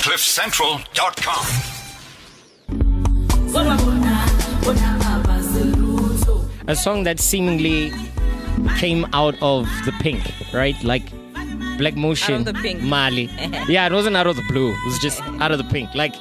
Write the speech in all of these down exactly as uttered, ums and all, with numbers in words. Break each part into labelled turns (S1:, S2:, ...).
S1: cliff central dot com.
S2: A song that seemingly came out of the pink, right? Like Black Motion,
S3: Out of the pink.
S2: Mali. Yeah, it wasn't out of the blue. It was just out of the pink. Like,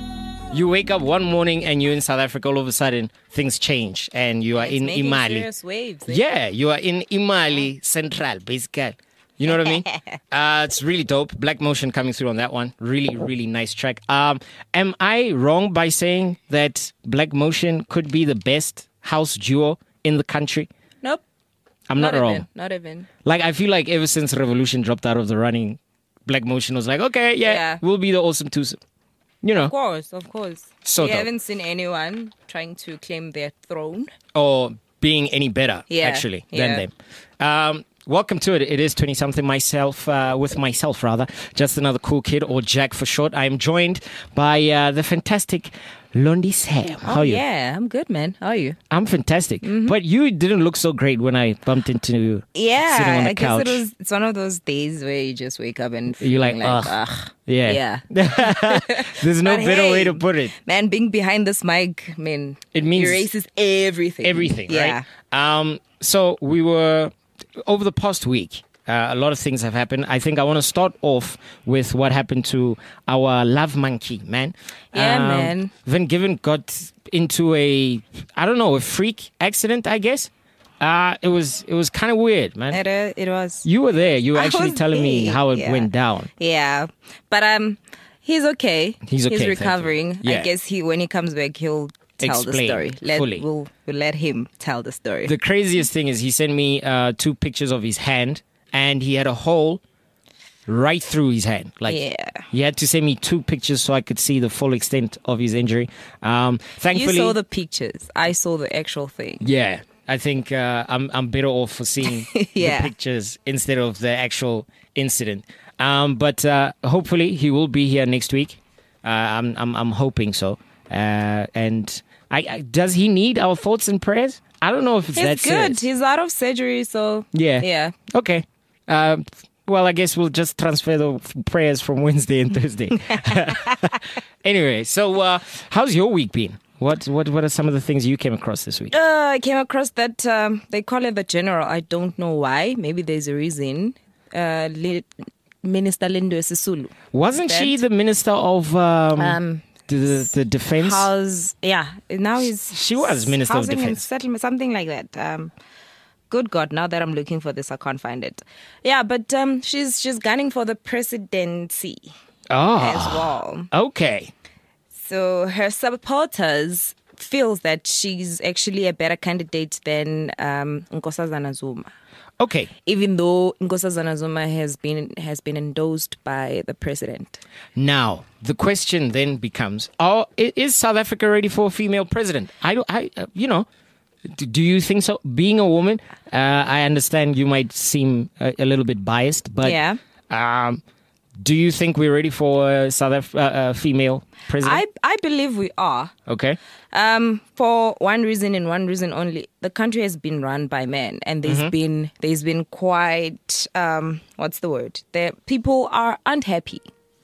S2: you wake up one morning and you're in South Africa, all of a sudden things change and you are
S3: It's
S2: in
S3: making
S2: Imali.
S3: serious waves. eh?
S2: Yeah, you are in Imali Central, basically. You know what I mean? Uh, it's really dope. Black Motion coming through on that one. Really, really nice track. Um, am I wrong by saying that Black Motion could be the best house duo in the country?
S3: Nope.
S2: I'm not,
S3: not
S2: wrong.
S3: Even, not even.
S2: Like, I feel like ever since Revolution dropped out of the running, Black Motion was like, okay, yeah,
S3: Yeah.
S2: we'll be the awesome twosome. You know,
S3: Of course, of course.
S2: So
S3: we
S2: dope.
S3: haven't seen anyone trying to claim their throne.
S2: or being any better,
S3: Yeah,
S2: actually,
S3: yeah.
S2: than them. Um, welcome to it. It is twenty-something myself, uh, with myself, rather. Just another cool kid, or Jack for short. I am joined by uh, the fantastic Londi Sam. How
S3: oh,
S2: are you?
S3: yeah. I'm good, man. How are you?
S2: I'm fantastic.
S3: Mm-hmm.
S2: But you didn't look so great when I bumped into you
S3: Yeah,
S2: sitting on the
S3: I guess
S2: couch.
S3: it was. It's one of those days where you just wake up and
S2: You're like,
S3: feeling
S2: ugh.
S3: ugh.
S2: Yeah.
S3: Yeah.
S2: There's no
S3: But
S2: better
S3: hey,
S2: way to put it.
S3: Man, being behind this mic, man,
S2: It means
S3: erases everything.
S2: everything,
S3: yeah.
S2: right? Um, so we were, over the past week, uh, a lot of things have happened. I think I want to start off with what happened to our love monkey, man.
S3: Yeah, man.
S2: Van Given got into a, I don't know, a freak accident, I guess. Uh, it was it was kind of weird, man.
S3: It, uh, it was.
S2: You were there. You were
S3: I
S2: actually
S3: was
S2: telling me
S3: there,
S2: how it
S3: yeah.
S2: went down.
S3: Yeah, but um, he's okay.
S2: He's okay,
S3: He's
S2: thank you.
S3: recovering.
S2: Yeah.
S3: I guess he when he comes back, he'll tell
S2: Explain
S3: the story. Let
S2: fully.
S3: we'll, we'll let him tell the story.
S2: The craziest thing is he sent me uh, two pictures of his hand, and he had a hole right through his hand. Like,
S3: Yeah.
S2: he had to send me two pictures so I could see the full extent of his injury. Um,
S3: you
S2: thankfully,
S3: saw the pictures. I saw the actual thing.
S2: yeah, I think uh, I'm I'm better off for seeing
S3: Yeah.
S2: the pictures instead of the actual incident. Um, but uh, hopefully he will be here next week. Uh, I'm I'm I'm hoping so. Uh, and I, I does he need our thoughts and prayers? I don't know if it's
S3: He's
S2: that
S3: good.
S2: serious.
S3: He's out of surgery, so
S2: Yeah.
S3: yeah.
S2: Okay. Uh, well, I guess we'll just transfer the f- prayers from Wednesday and Thursday. Anyway, so uh, how's your week been? What what what are some of the things you came across this week?
S3: Uh, I came across that um, they call it the general. I don't know why. Maybe there's a reason. Uh, Li- Minister Lindiwe Sisulu.
S2: Wasn't she the minister of um,
S3: Um,
S2: the, the the defense?
S3: House, yeah. Now he's
S2: She was Minister of
S3: housing and
S2: Defense.
S3: settlement, something like that. Um, good God! Now that I'm looking for this, I can't find it. Yeah, but um, she's she's gunning for the presidency
S2: Oh,
S3: as well.
S2: okay.
S3: So her supporters feels that she's actually a better candidate than um, Nkosazana Zuma.
S2: Okay.
S3: Even though Nkosazana Zuma has been has been endorsed by the president.
S2: Now the question then becomes: Oh, i- is South Africa ready for a female president? I don't. I uh, you know. d- Do you think so? Being a woman, uh, I understand you might seem a, a little bit biased, but
S3: Yeah.
S2: um, do you think we're ready for a South Af- uh, uh, female president?
S3: I I believe we are.
S2: okay.
S3: Um, for one reason and one reason only, the country has been run by men, and there's
S2: Mm-hmm.
S3: been there's been quite um, what's the word? The people are unhappy.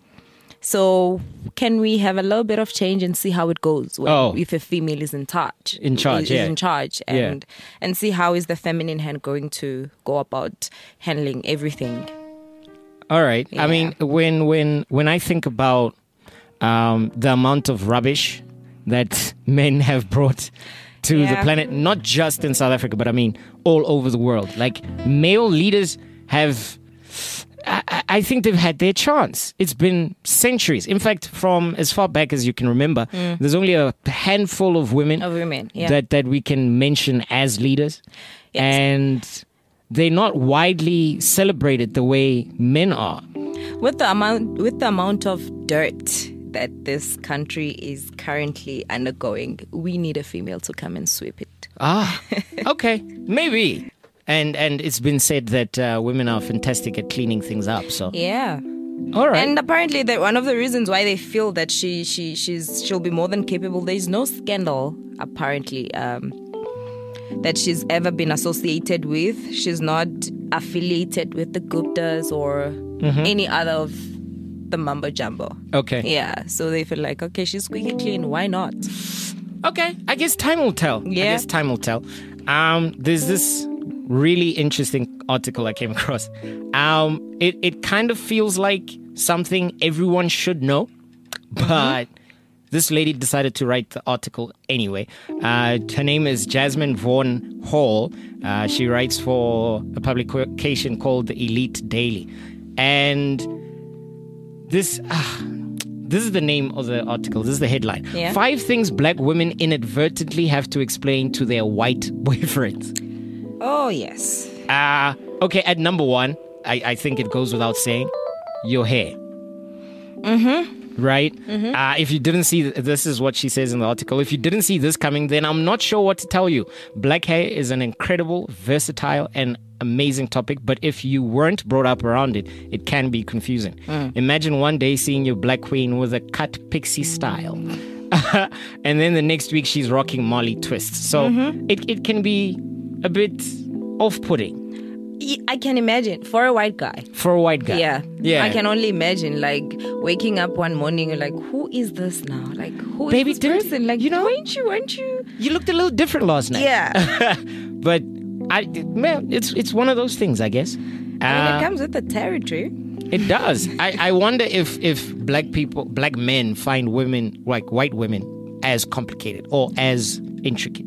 S3: So can we have a little bit of change and see how it goes when,
S2: Oh.
S3: if a female is in charge?
S2: In charge,
S3: is,
S2: yeah.
S3: is in charge,
S2: Yeah.
S3: and and see how is the feminine hand going to go about handling everything.
S2: All right. I
S3: Yeah.
S2: mean, when when when I think about um, the amount of rubbish that men have brought to the
S3: Yeah.
S2: planet, not just in South Africa, but I mean all over the world. Like, male leaders have, I, I- I think they've had their chance. It's been centuries. In fact, from as far back as you can remember, there's only a handful of women
S3: Of women, yeah.
S2: that that we can mention as leaders,
S3: Yes.
S2: and they're not widely celebrated the way men are.
S3: With the amount with the amount of dirt that this country is currently undergoing, we need a female to come and sweep it.
S2: Ah, okay, maybe. And and it's been said that uh, women are fantastic at cleaning things up. So,
S3: Yeah.
S2: all right.
S3: And apparently that one of the reasons why they feel that she she she's she'll be more than capable, there's no scandal apparently um that she's ever been associated with. She's not affiliated with the Guptas or
S2: Mm-hmm.
S3: any other of the mumbo jumbo.
S2: Okay.
S3: Yeah, so they feel like, okay, she's squeaky clean. Why not?
S2: Okay, I guess time will tell.
S3: Yeah.
S2: I guess time will tell. Um, there's this really interesting article I came across. Um, it, it kind of feels like something everyone should know, but this lady decided to write the article anyway. Uh, her name is Jasmine Vaughan Hall. Uh, she writes for a publication called The Elite Daily. And this... Uh, This is the name of the article. This is the headline.
S3: Yeah.
S2: Five things black women inadvertently have to explain to their white boyfriends.
S3: Oh, yes.
S2: Uh, okay, at number one, I, I think it goes without saying, your hair. Mm-hmm. Right? Mm-hmm. Uh, if you didn't see, this is what she says in the article. If you didn't see this coming, then I'm not sure what to tell you. Black hair is an incredible, versatile, and amazing topic, but if you weren't brought up around it, it can be confusing. Mm. Imagine one day seeing your black queen with a cut pixie style. And then the next week she's rocking Molly twists. So mm-hmm. it, it can be a bit off-putting.
S3: I can imagine for a white guy.
S2: For a white guy.
S3: Yeah.
S2: Yeah.
S3: I can only imagine like waking up one morning and like, who is this now? Like, who is
S2: Baby,
S3: this
S2: didn't-
S3: person? Like,
S2: you know-
S3: weren't you, weren't you?
S2: You looked a little different last night.
S3: Yeah.
S2: But I, man, it's it's one of those things, I guess.
S3: I mean,
S2: Uh,
S3: it comes with the territory.
S2: It does. I, I wonder if, if black people, black men find women, like white women, as complicated or as intricate.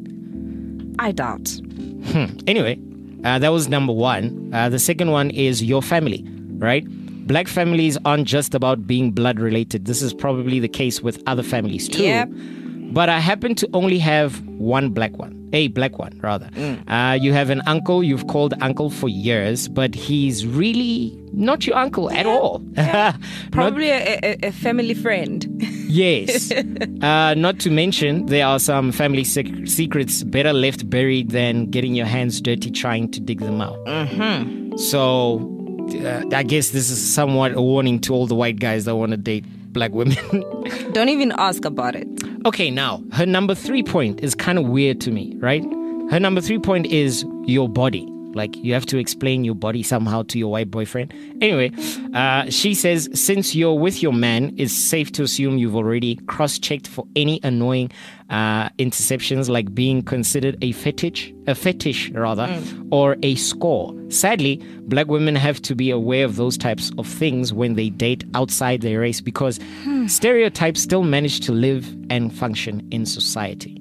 S3: I doubt.
S2: Hmm. Anyway, uh, that was number one. Uh, the second one is your family, right? Black families aren't just about being blood related. This is probably the case with other families too.
S3: Yep.
S2: But I happen to only have one black one. A black one, rather. Mm. Uh, you have an uncle you've called uncle for years, but he's really not your uncle at all.
S3: Yeah.
S2: Not-
S3: Probably a, a, a family friend.
S2: Yes. uh, not to mention, there are some family sec- secrets better left buried than getting your hands dirty trying to dig them out.
S3: Mm-hmm.
S2: So, uh, I guess this is somewhat a warning to all the white guys that want to date black women.
S3: Don't even ask about it.
S2: Okay, now, her number three point is kind of weird to me, right? Her number three point is your body. Like, you have to explain your body somehow to your white boyfriend. Anyway, uh, she says, since you're with your man, it's safe to assume you've already cross-checked for any annoying uh, interceptions like being considered a fetish, a fetish rather, mm. or a score. Sadly, black women have to be aware of those types of things when they date outside their race because hmm. stereotypes still manage to live and function in society.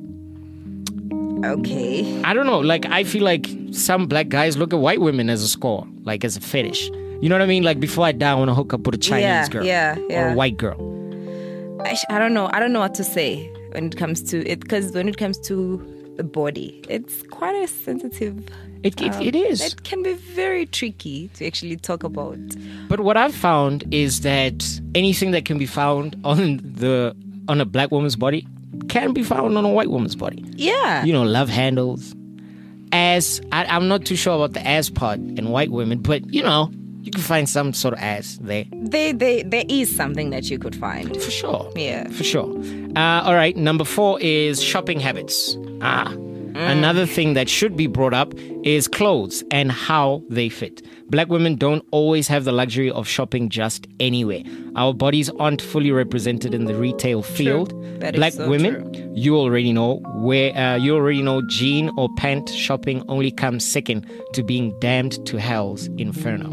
S3: Okay.
S2: I don't know. Like, I feel like some black guys look at white women as a score, like as a fetish. You know what I mean? Like, before I die, I want to hook up with a Chinese
S3: yeah,
S2: girl
S3: yeah, yeah.
S2: or a white girl.
S3: I, I don't know. I don't know what to say when it comes to it, because when it comes to the body, it's quite a sensitive.
S2: It it,
S3: um,
S2: it is.
S3: It can be very tricky to actually talk about.
S2: But what I've found is that anything that can be found on the on a black woman's body can be found on a white woman's body.
S3: Yeah.
S2: You know, love handles, ass. I, I'm not too sure about the ass part in white women, but you know, you can find some sort of ass there.
S3: They, they, there is something that you could find.
S2: For sure.
S3: Yeah.
S2: For sure. Uh, all right. Number four is shopping habits. Ah. Mm. Another thing that should be brought up is clothes and how they fit. Black women don't always have the luxury of shopping just anywhere. Our bodies aren't fully represented in the retail field.
S3: That
S2: Black
S3: is so
S2: women,
S3: true.
S2: you already know where uh, you already know jean or pant shopping only comes second to being damned to hell's inferno.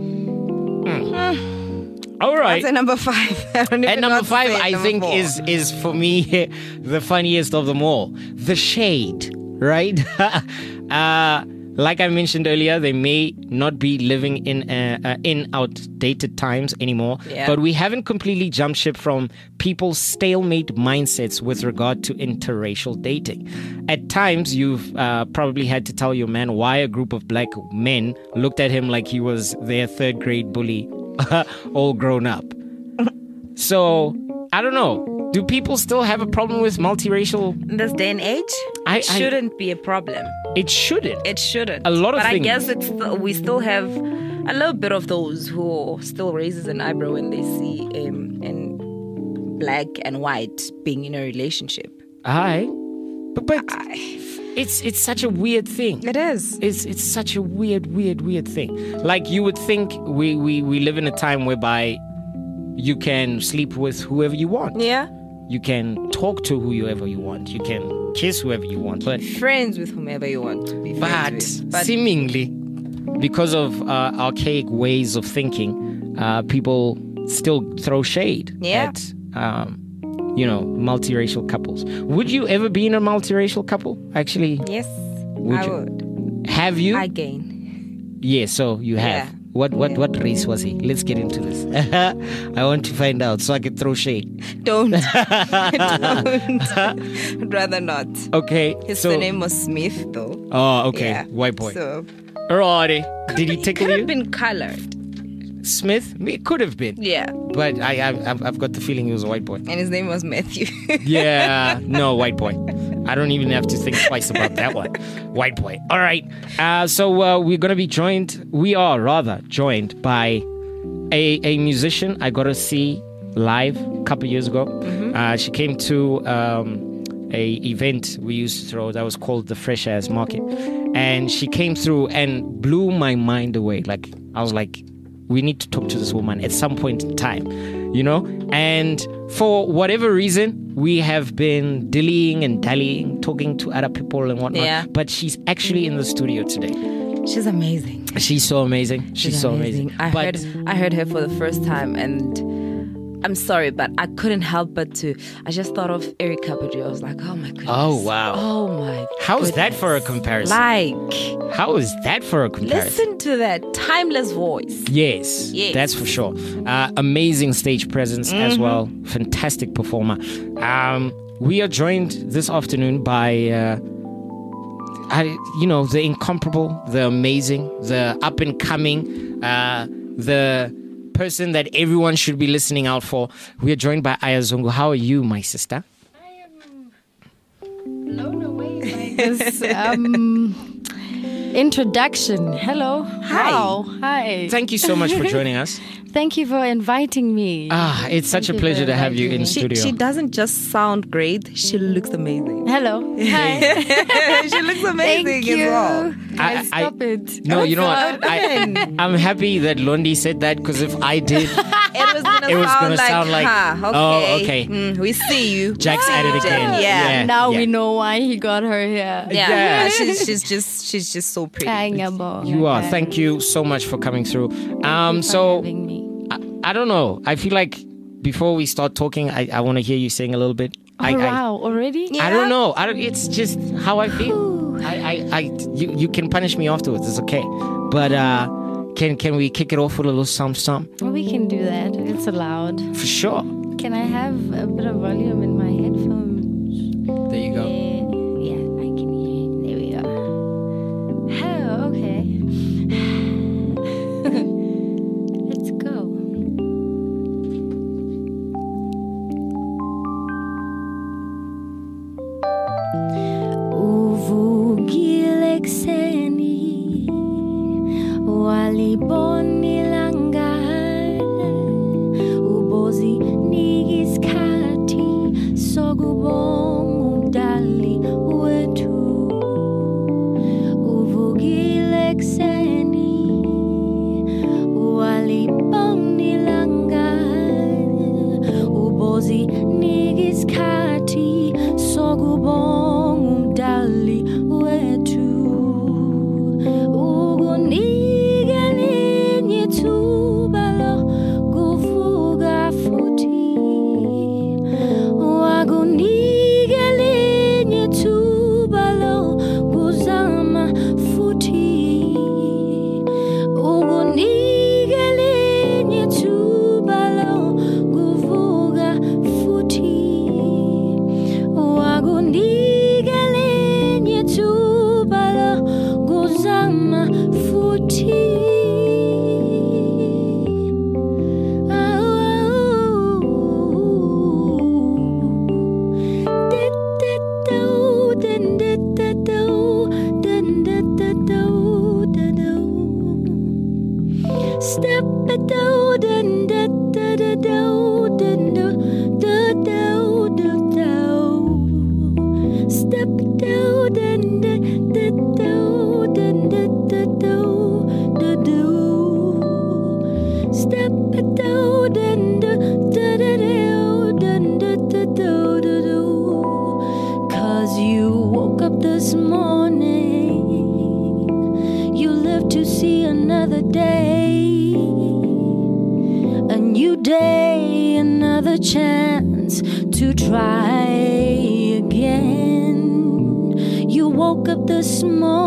S2: Mm. All right.
S3: That's at number five. I don't even
S2: At
S3: know
S2: number
S3: what to
S2: five,
S3: say.
S2: I
S3: Number
S2: think
S3: four.
S2: is is for me the funniest of them all. The shade, right? uh, like I mentioned earlier, they may not be living in uh, uh, in outdated times anymore,
S3: Yeah.
S2: but we haven't completely jumped ship from people's stalemate mindsets with regard to interracial dating. At times, you've uh, probably had to tell your man why a group of black men looked at him like he was their third grade bully, all grown up. So, I don't know. Do people still have a problem with multiracial?
S3: In this day and age,
S2: I-
S3: it
S2: I-
S3: shouldn't be a problem.
S2: It shouldn't.
S3: It shouldn't.
S2: A lot of
S3: but
S2: things.
S3: I guess it's still, we still have a little bit of those who still raises an eyebrow when they see um, and black and white being in a relationship.
S2: Aye. But, but
S3: I,
S2: it's it's such a weird thing.
S3: it is.
S2: It's it's such a weird, weird, weird thing. Like, you would think we, we, we live in a time whereby You can sleep with whoever you want.
S3: Yeah.
S2: You can talk to whoever you want. You can kiss whoever you want. But
S3: Friends with whomever you want to be
S2: but,
S3: friends with. But
S2: seemingly, because of uh, archaic ways of thinking, uh, people still throw shade
S3: Yeah.
S2: at, um, you know, multiracial couples. Would you ever be in a multiracial couple? Actually,
S3: yes,
S2: Would
S3: I
S2: you?
S3: would.
S2: have you?
S3: Again.
S2: Yeah, so you have.
S3: Yeah.
S2: What what
S3: Yeah.
S2: what race was he? Let's get into this. I want to find out so I can throw shade.
S3: Don't. Don't. I'd rather not.
S2: Okay.
S3: His
S2: so,
S3: surname was Smith, though.
S2: Oh, okay.
S3: Yeah.
S2: White boy.
S3: So
S2: Alrighty. Did he
S3: it
S2: tickle
S3: could
S2: you?
S3: have been colored.
S2: Smith? It could have been.
S3: Yeah.
S2: But I, I I've, I've got the feeling he was a white boy.
S3: And his name was Matthew.
S2: Yeah. No, white boy. I don't even have to think twice about that one. White boy. All right. Uh, so uh, we're gonna be joined. We are rather joined by a a musician I got to see live a couple years ago.
S3: Mm-hmm.
S2: Uh, she came to um, a event we used to throw that was called the Fresh Ass Market, and she came through and blew my mind away. Like I was like, we need to talk to this woman at some point in time, you know? And for whatever reason, we have been dillying and dallying, talking to other people and whatnot.
S3: Yeah.
S2: But she's actually in the studio today.
S3: She's amazing.
S2: She's so amazing. She's, so amazing.
S3: I
S2: but
S3: heard I heard her for the first time, and I'm sorry, but I couldn't help but to. I just thought of Erica Badu. I was like, oh my goodness.
S2: Oh, wow.
S3: Oh my.
S2: how is that
S3: goodness.
S2: for a comparison?
S3: Like,
S2: How is that for a comparison?
S3: listen to that timeless voice.
S2: Yes,
S3: Yes.
S2: that's for sure. Uh, amazing stage presence as well. Fantastic performer. Um, we are joined this afternoon by, uh, I, you know, the incomparable, the amazing, the up and coming, uh, the person that everyone should be listening out for. We are joined by Ayazungu. How are you, my sister?
S4: Blown away by this um, introduction. Hello.
S3: Hi.
S4: Wow. Hi.
S2: Thank you so much for joining us.
S4: Thank you for inviting me.
S2: Ah, it's such
S4: Thank
S2: a
S4: you
S2: pleasure
S4: for
S2: to have you in
S4: inviting me.
S3: She,
S2: studio.
S3: she doesn't just sound great, she looks amazing.
S4: Hello. Hi.
S3: She looks amazing
S4: Thank
S3: as
S4: you.
S3: well.
S2: I-
S4: Guys,
S2: I-
S4: stop it.
S2: No, you know what?
S3: God,
S2: I,
S3: man.
S2: I'm happy that Londi said that because if I did,
S3: It was gonna
S2: It was
S3: sound
S2: gonna
S3: like,
S2: sound like,
S3: huh, okay.
S2: oh, okay.
S3: Mm, we see you.
S2: Jack's at it again.
S3: Yeah.
S4: Now
S2: yeah.
S4: we know why he got her here.
S3: Yeah,
S2: Yeah.
S3: she's, she's just she's just so pretty.
S4: Angable.
S2: You are.
S4: Okay.
S2: Thank you so much for coming through.
S4: Thank
S2: Um,
S4: you for
S2: so
S4: having me.
S2: I, I don't know. I feel like before we start talking, I, I want to hear you sing a little bit. I,
S4: Oh,
S2: I,
S4: wow. Already?
S2: I don't know. I don't, it's just how I feel. I, I, I you, you can punish me afterwards. It's okay. But uh, can can we kick it off with a little some some
S4: Well, we can do that. It's allowed.
S2: for sure?
S4: Can I have a bit of volume in my headphones?
S2: There you go.
S4: Yeah, yeah, I can hear it. There we go. Oh, okay. Let's go. Uvugile kuseni waliboni langale ubozi nikisikhathi sokubonga umdali wethu uvukile kuseni waliboni langale ubozi nikisikhathi sokubonga umdali wethu ukunika linye ithuba lokuvuka futhi wakunika linye ithuba lokuzama futhi ukunika linye ithuba lokuvuka futhi another day, a new day, another chance to try again. You woke up this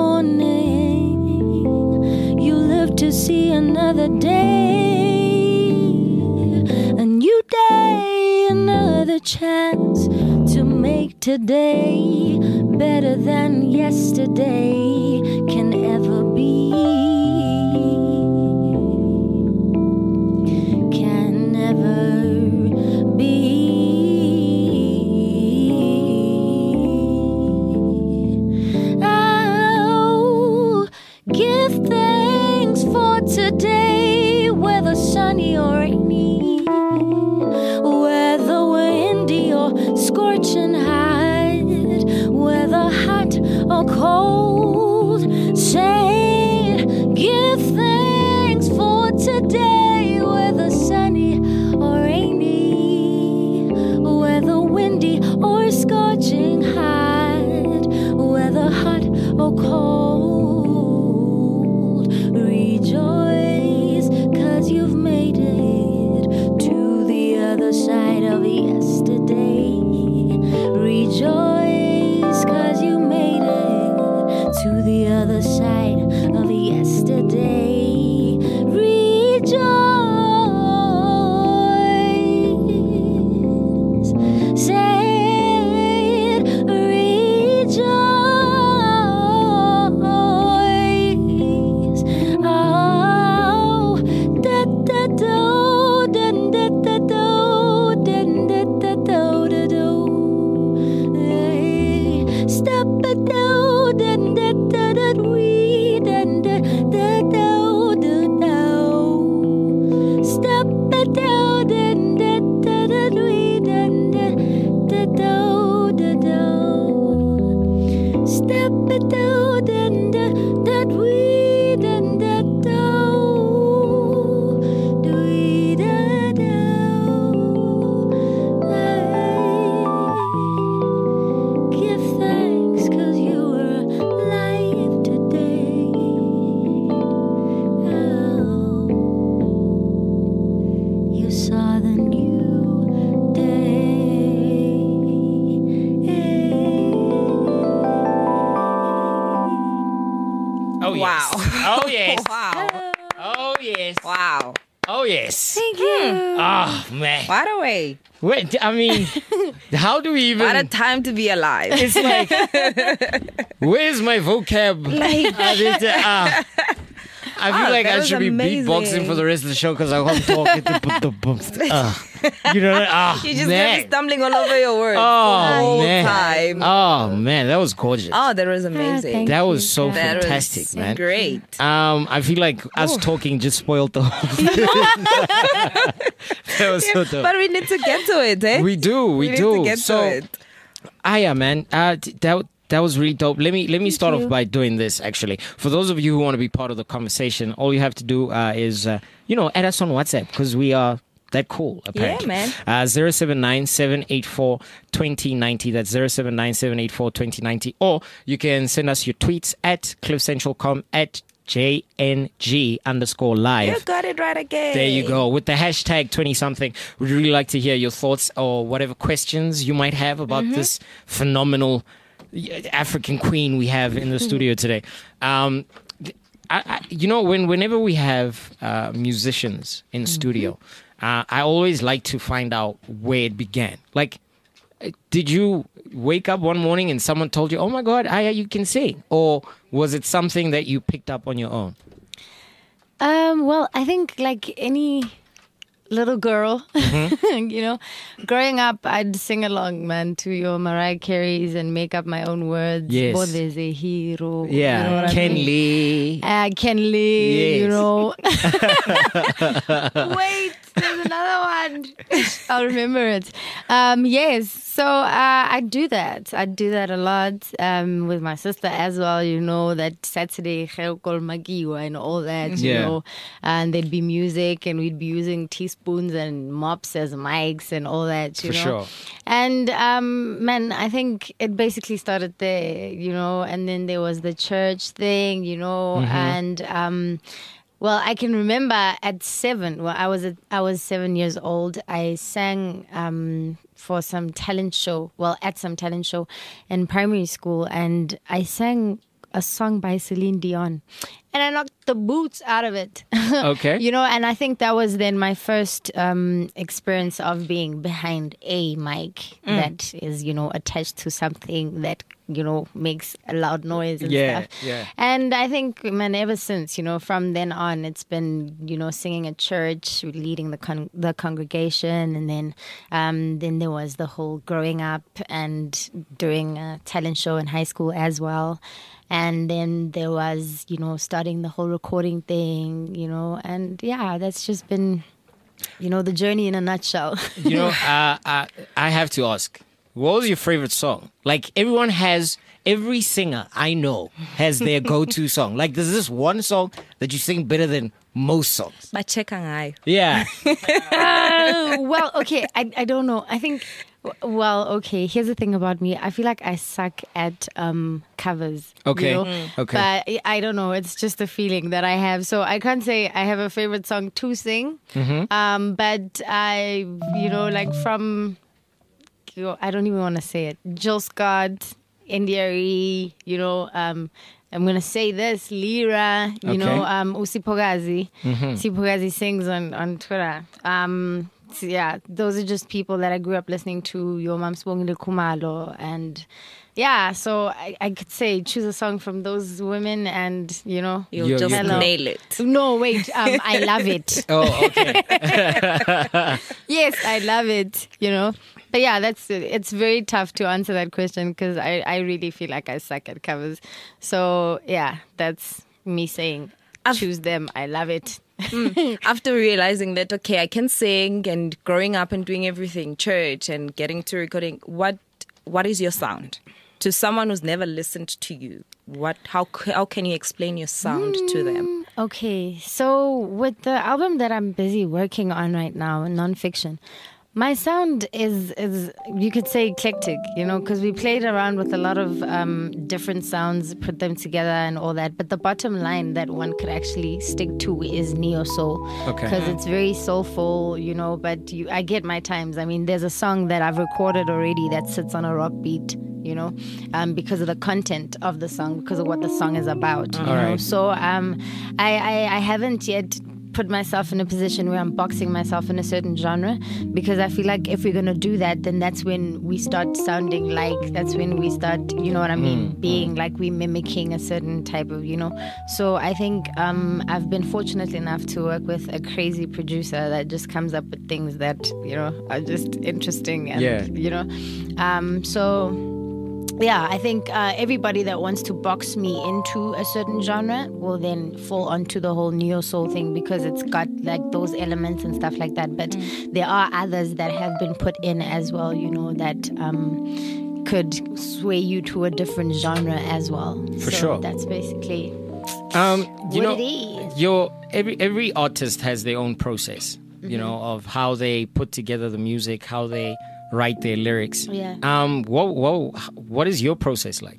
S4: morning, you lived to see another day, a new day, another chance to make today better than yesterday can ever be. Can never be. Oh, give thanks for today, whether sunny or rainy, whether windy or scorching hot, whether hot or cold. Say, give thanks for today, whether sunny or rainy, whether windy or scorching hot, whether hot or cold. Rejoice, 'cause you've made it to the other side of yesterday. Rejoice, 'cause you made it to the other side of yesterday. Rejoice, say it, rejoice. Oh, da da do, da da da do, da da da do, da do. Step it down, da da da da, we da da da do, do do. Step it down, da da da da, we da da da do, do do. Step it down, da da da, we da da do, do we da do. Give thanks 'cause you were alive today. Oh, you saw the new day.
S2: Oh, yes.
S3: Wow.
S2: Oh, yes.
S3: Wow.
S2: Oh, yes.
S3: Wow.
S2: Oh, yes.
S4: Thank you.
S2: Oh, man.
S3: What a way.
S2: Wait, I mean, how do we even...
S3: What a time to be alive.
S2: It's like, where's my vocab?
S3: Like-
S2: I, did, uh, I feel
S3: Oh,
S2: like
S3: that
S2: I
S3: was
S2: should be
S3: amazing.
S2: beatboxing for the rest of the show because I can't talk. uh, you know, uh,
S3: You just
S2: man.
S3: kept stumbling all over your words
S2: Oh,
S3: the whole
S2: man.
S3: time.
S2: Oh, man, that was gorgeous.
S3: Oh, that was amazing.
S4: thank
S2: that
S4: you,
S2: was so
S4: guys.
S3: That was
S2: fantastic, man.
S3: great.
S2: Um, I feel like us talking just spoiled the whole thing. That was so dope.
S3: But we need to get to it, eh?
S2: We do, we,
S3: We need
S2: do.
S3: to get
S2: so,
S3: to it.
S2: Ah, yeah, man. Uh, t- that that was really dope. Let me let me start off by doing this. Actually, for those of you who want to be part of the conversation, all you have to do uh, is uh, you know add us on WhatsApp because we are that cool. Apparently,
S3: man.
S2: Uh, zero seven nine seven eight four twenty ninety. That's zero seven nine seven eight four twenty ninety. Or you can send us your tweets at cliffcentral dot com at J N G underscore live.
S3: You got it right again.
S2: There you go. With the hashtag twenty something. We'd really like to hear your thoughts or whatever questions you might have about
S3: Mm-hmm.
S2: this phenomenal African queen we have in the studio today. Um, I, I, you know, when whenever we have uh, musicians in studio, uh, I always like to find out where it began. Like, uh, did you wake up one morning and someone told you, "Oh my God, Aya, you can sing," or was it something that you picked up on your own?
S4: Um, well, I think like any little girl,
S2: Mm-hmm.
S4: you know, growing up, I'd sing along, man, to your Mariah Careys and make up my own words.
S2: Yes.
S4: Bodh's a hero.
S2: Yeah,
S4: you know what I
S2: Ken
S4: mean?
S2: Lee.
S4: Uh, Ken Lee, you
S2: Yes.
S4: know. Wait, there's another one. I'll remember it. Um, yes, so uh, I do that. I do that a lot um, with my sister as well, you know, that Saturday, Khelkol Magiwa and all that, you
S2: Yeah.
S4: know. And there'd be music and we'd be using teaspoons and mops as mics and all that, you
S2: For
S4: know.
S2: sure.
S4: And um, man, I think it basically started there, you know, and then there was the church thing, you know,
S2: Mm-hmm.
S4: and um, Well, I can remember at seven. Well, I was at, I was seven years old. I sang um, for some talent show. Well, at some talent show in primary school, and I sang a song by Celine Dion, and I knocked the boots out of it.
S2: Okay.
S4: You know, and I think that was then my first um, experience of being behind a mic
S2: Mm.
S4: that is, you know, attached to something that, you know, makes a loud noise and
S2: Yeah,
S4: stuff.
S2: yeah.
S4: And I think, man, ever since, you know, from then on, it's been, you know, singing at church, leading the con- the congregation, and then um, then there was the whole growing up and doing a talent show in high school as well. And then there was, you know, starting the whole recording thing, you know, and yeah, that's just been, you know, the journey in a nutshell.
S2: You know, uh, uh, I have to ask, what was your favorite song? Like, everyone has, every singer I know has their go-to song. Like, there's this one song that you sing better than most songs.
S3: Bacheka ngayo.
S2: Yeah.
S4: Uh, well, okay, I, I don't know. I think, well, okay, here's the thing about me. I feel like I suck at um, covers.
S2: Okay,
S4: You know?
S2: Mm. okay.
S4: But I- I don't know. It's just a feeling that I have. So I can't say I have a favorite song to sing.
S2: Mm-hmm.
S4: Um, but I, you know, like from, you know, I don't even want to say it. Jill Scott, India Ree, you know, um, I'm going to say this, Lira, you
S2: Okay.
S4: know, um, Usipogazi.
S2: Mm-hmm.
S4: Sipogazi sings on, on Twitter. Um, so yeah, those are just people that I grew up listening to. Your Mam Spongile Kumalo. And yeah, so I, I could say choose a song from those women and, you know.
S3: You'll
S2: You're-
S3: just
S2: you're good.
S3: nail it.
S4: No, wait, um, I love it.
S2: Oh, okay.
S4: Yes, I love it, you know. But yeah, that's it's very tough to answer that question because I, I really feel like I suck at covers. So yeah, that's me saying
S3: I've-
S4: choose them. I love it.
S3: After realizing that, okay, I can sing and growing up and doing everything, church and getting to recording, what what is your sound? To someone who's never listened to you, what how c- how can you explain your sound to them?
S4: Okay, so with the album that I'm busy working on right now, nonfiction, my sound is, is you could say eclectic, you know, because we played around with a lot of um, different sounds, put them together and all that. But the bottom line that one could actually stick to is neo soul,
S2: Okay.
S4: because it's very soulful, you know. But you, I get my times. I mean, there's a song that I've recorded already that sits on a rock beat, you know, um, because of the content of the song, because of what the song is about. You
S2: All
S4: know?
S2: right.
S4: So um, I, I I haven't yet put myself in a position where I'm boxing myself in a certain genre, because I feel like if we're gonna do that, then that's when we start sounding like, that's when we start, you know what I mean, being like we mimicking a certain type of, you know. So I think um, I've been fortunate enough to work with a crazy producer that just comes up with things that, you know, are just interesting and
S2: Yeah.
S4: you know. Um, so yeah, I think uh, everybody that wants to box me into a certain genre will then fall onto the whole neo soul thing, because it's got like those elements and stuff like that. But there are others that have been put in as well, you know, that um, could sway you to a different genre as well.
S2: For
S4: so
S2: sure.
S4: That's basically
S2: Um, you
S4: what
S2: know,
S4: it is.
S2: your every every artist has their own process, you
S4: Mm-hmm.
S2: know, of how they put together the music, how they write their lyrics.
S4: Yeah.
S2: Um. What what what is your process like?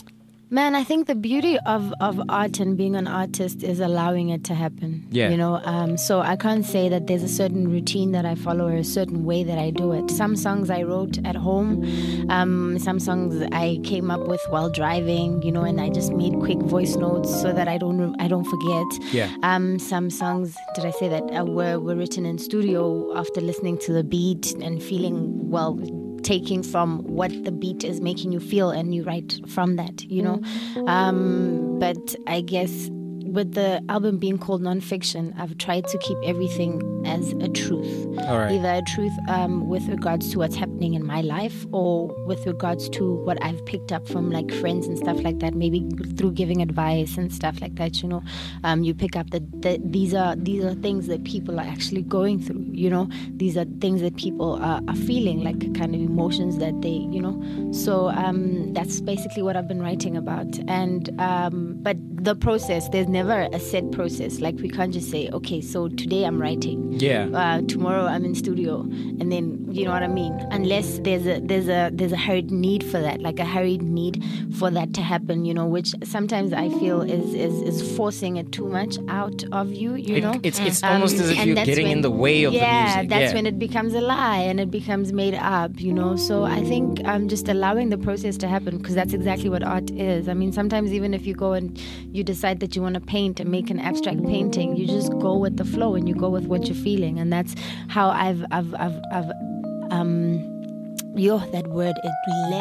S4: Man, I think the beauty of, of art and being an artist is allowing it to happen.
S2: Yeah.
S4: You know, um, so I can't say that there's a certain routine that I follow or a certain way that I do it. Some songs I wrote at home, um, some songs I came up with while driving, you know, and I just made quick voice notes so that I don't I don't forget.
S2: Yeah.
S4: Um, some songs, did I say that, uh, were, were written in studio after listening to the beat and feeling, well, taking from what the beat is making you feel, and you write from that, you know. Um, but I guess with the album being called Nonfiction, I've tried to keep everything as a truth.
S2: All right.
S4: Either a truth um, with regards to what's happening in my life, or with regards to what I've picked up from like friends and stuff like that, maybe through giving advice and stuff like that, you know. Um, you pick up that, that these are these are things that people are actually going through, you know. These are things that people are, are feeling, like kind of emotions that they, you know. So um, that's basically what I've been writing about. And um, but the process, there's never a set process. Like we can't just say, okay, so today I'm writing.
S2: Yeah.
S4: Uh, tomorrow I'm in studio, and then You know what I mean? Unless there's a there's a there's a hurried need for that, like a hurried need for that to happen, you know, which sometimes I feel is is, is forcing it too much out of you, you
S2: It-
S4: know.
S2: it's it's
S4: Um,
S2: almost as if
S4: and
S2: you're
S4: that's
S2: getting
S4: when-
S2: in the way of
S4: yeah,
S2: the music.
S4: that's
S2: yeah.
S4: when it becomes a lie and it becomes made up, you know. So I think I'm just allowing the process to happen because that's exactly what art is. I mean, sometimes even if you go and you decide that you want to paint and make an abstract painting, you just go with the flow and you go with what you're feeling, and that's how I've I've I've, I've um. Yo, that word, it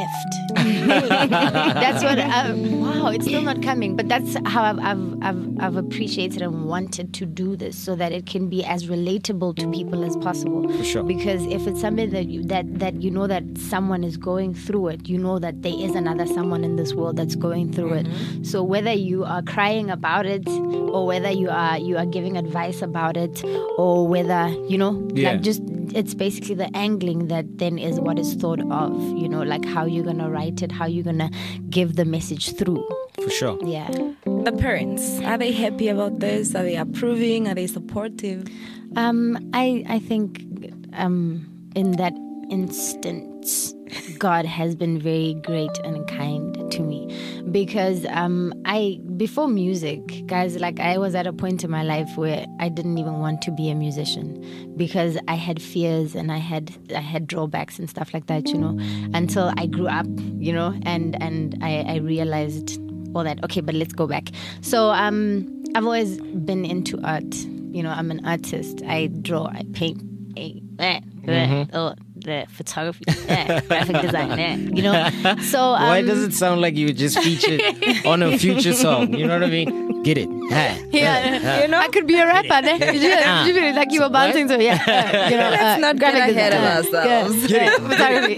S4: left. That's what, I, wow, it's still not coming. But that's how I've, I've, I've, I've appreciated and wanted to do this so that it can be as relatable to people as possible.
S2: For sure.
S4: Because if it's something that you, that, that you know that someone is going through it, you know that there is another someone in this world that's going through
S2: Mm-hmm.
S4: it. So whether you are crying about it or whether you are, you are giving advice about it or whether, you know,
S2: Yeah.
S4: like just, it's basically the angling that then is what is thought of, you know, like how you're going to write it, how you're going to give the message through.
S2: For sure.
S4: Yeah.
S3: The parents, are they happy about this? Are they approving? Are they supportive?
S4: Um, I, I think um, in that instance, God has been very great and kind to me because um, I before music, guys, like I was at a point in my life where I didn't even want to be a musician because I had fears and I had I had drawbacks and stuff like that, you know, until I grew up, you know, and and I, I realized all that. Okay, but let's go back. So um, I've always been into art. You know, I'm an artist. I draw, I paint, I, eh, eh, oh, the photography, eh, graphic design, eh, you know. So um,
S2: Why does it sound like you were just featured on a future song? You know what I mean? Get it? Ha,
S4: Yeah,
S2: ha,
S4: you know, I could be a rapper. Ne?
S2: Ah.
S4: You feel like you were bouncing to, yeah. uh, You know,
S3: Let's
S4: uh,
S3: not get
S4: graphic
S3: ahead of
S4: design.
S3: ourselves.
S4: Yeah, photography.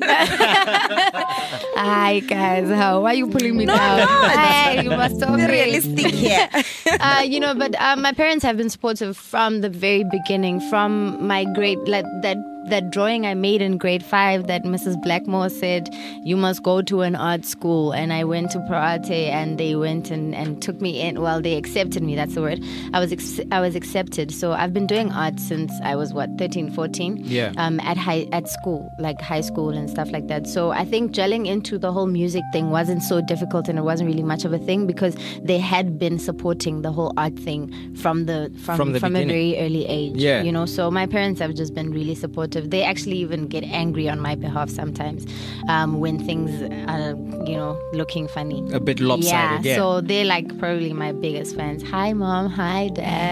S4: Hi guys, how? Why are you pulling me down?
S3: no.
S4: Hi, you must stop
S3: Be
S4: me.
S3: realistic here.
S4: uh, you know, but uh, my parents have been supportive from the very beginning, from my grade, like that that drawing I made in grade five that Missus Blackmore said, you must go to an art school. And I went to Pro Arte and they went and, and took me in. Well, they accepted me. That's the word. I was ex- I was accepted. So I've been doing art since I was, what, thirteen, fourteen?
S2: Yeah.
S4: Um, at high at school, like high school and stuff like that. So I think gelling into the whole music thing wasn't so difficult and it wasn't really much of a thing because they had been supporting the whole art thing from the from
S2: From
S4: from,
S2: the
S4: a
S2: beginning.
S4: very early age.
S2: Yeah.
S4: You know, so my parents have just been really supportive. They actually even get angry on my behalf sometimes um, when things are, you know, looking funny.
S2: A bit lopsided, yeah.
S4: So they're like probably my biggest fans. Hi, mom. Hi,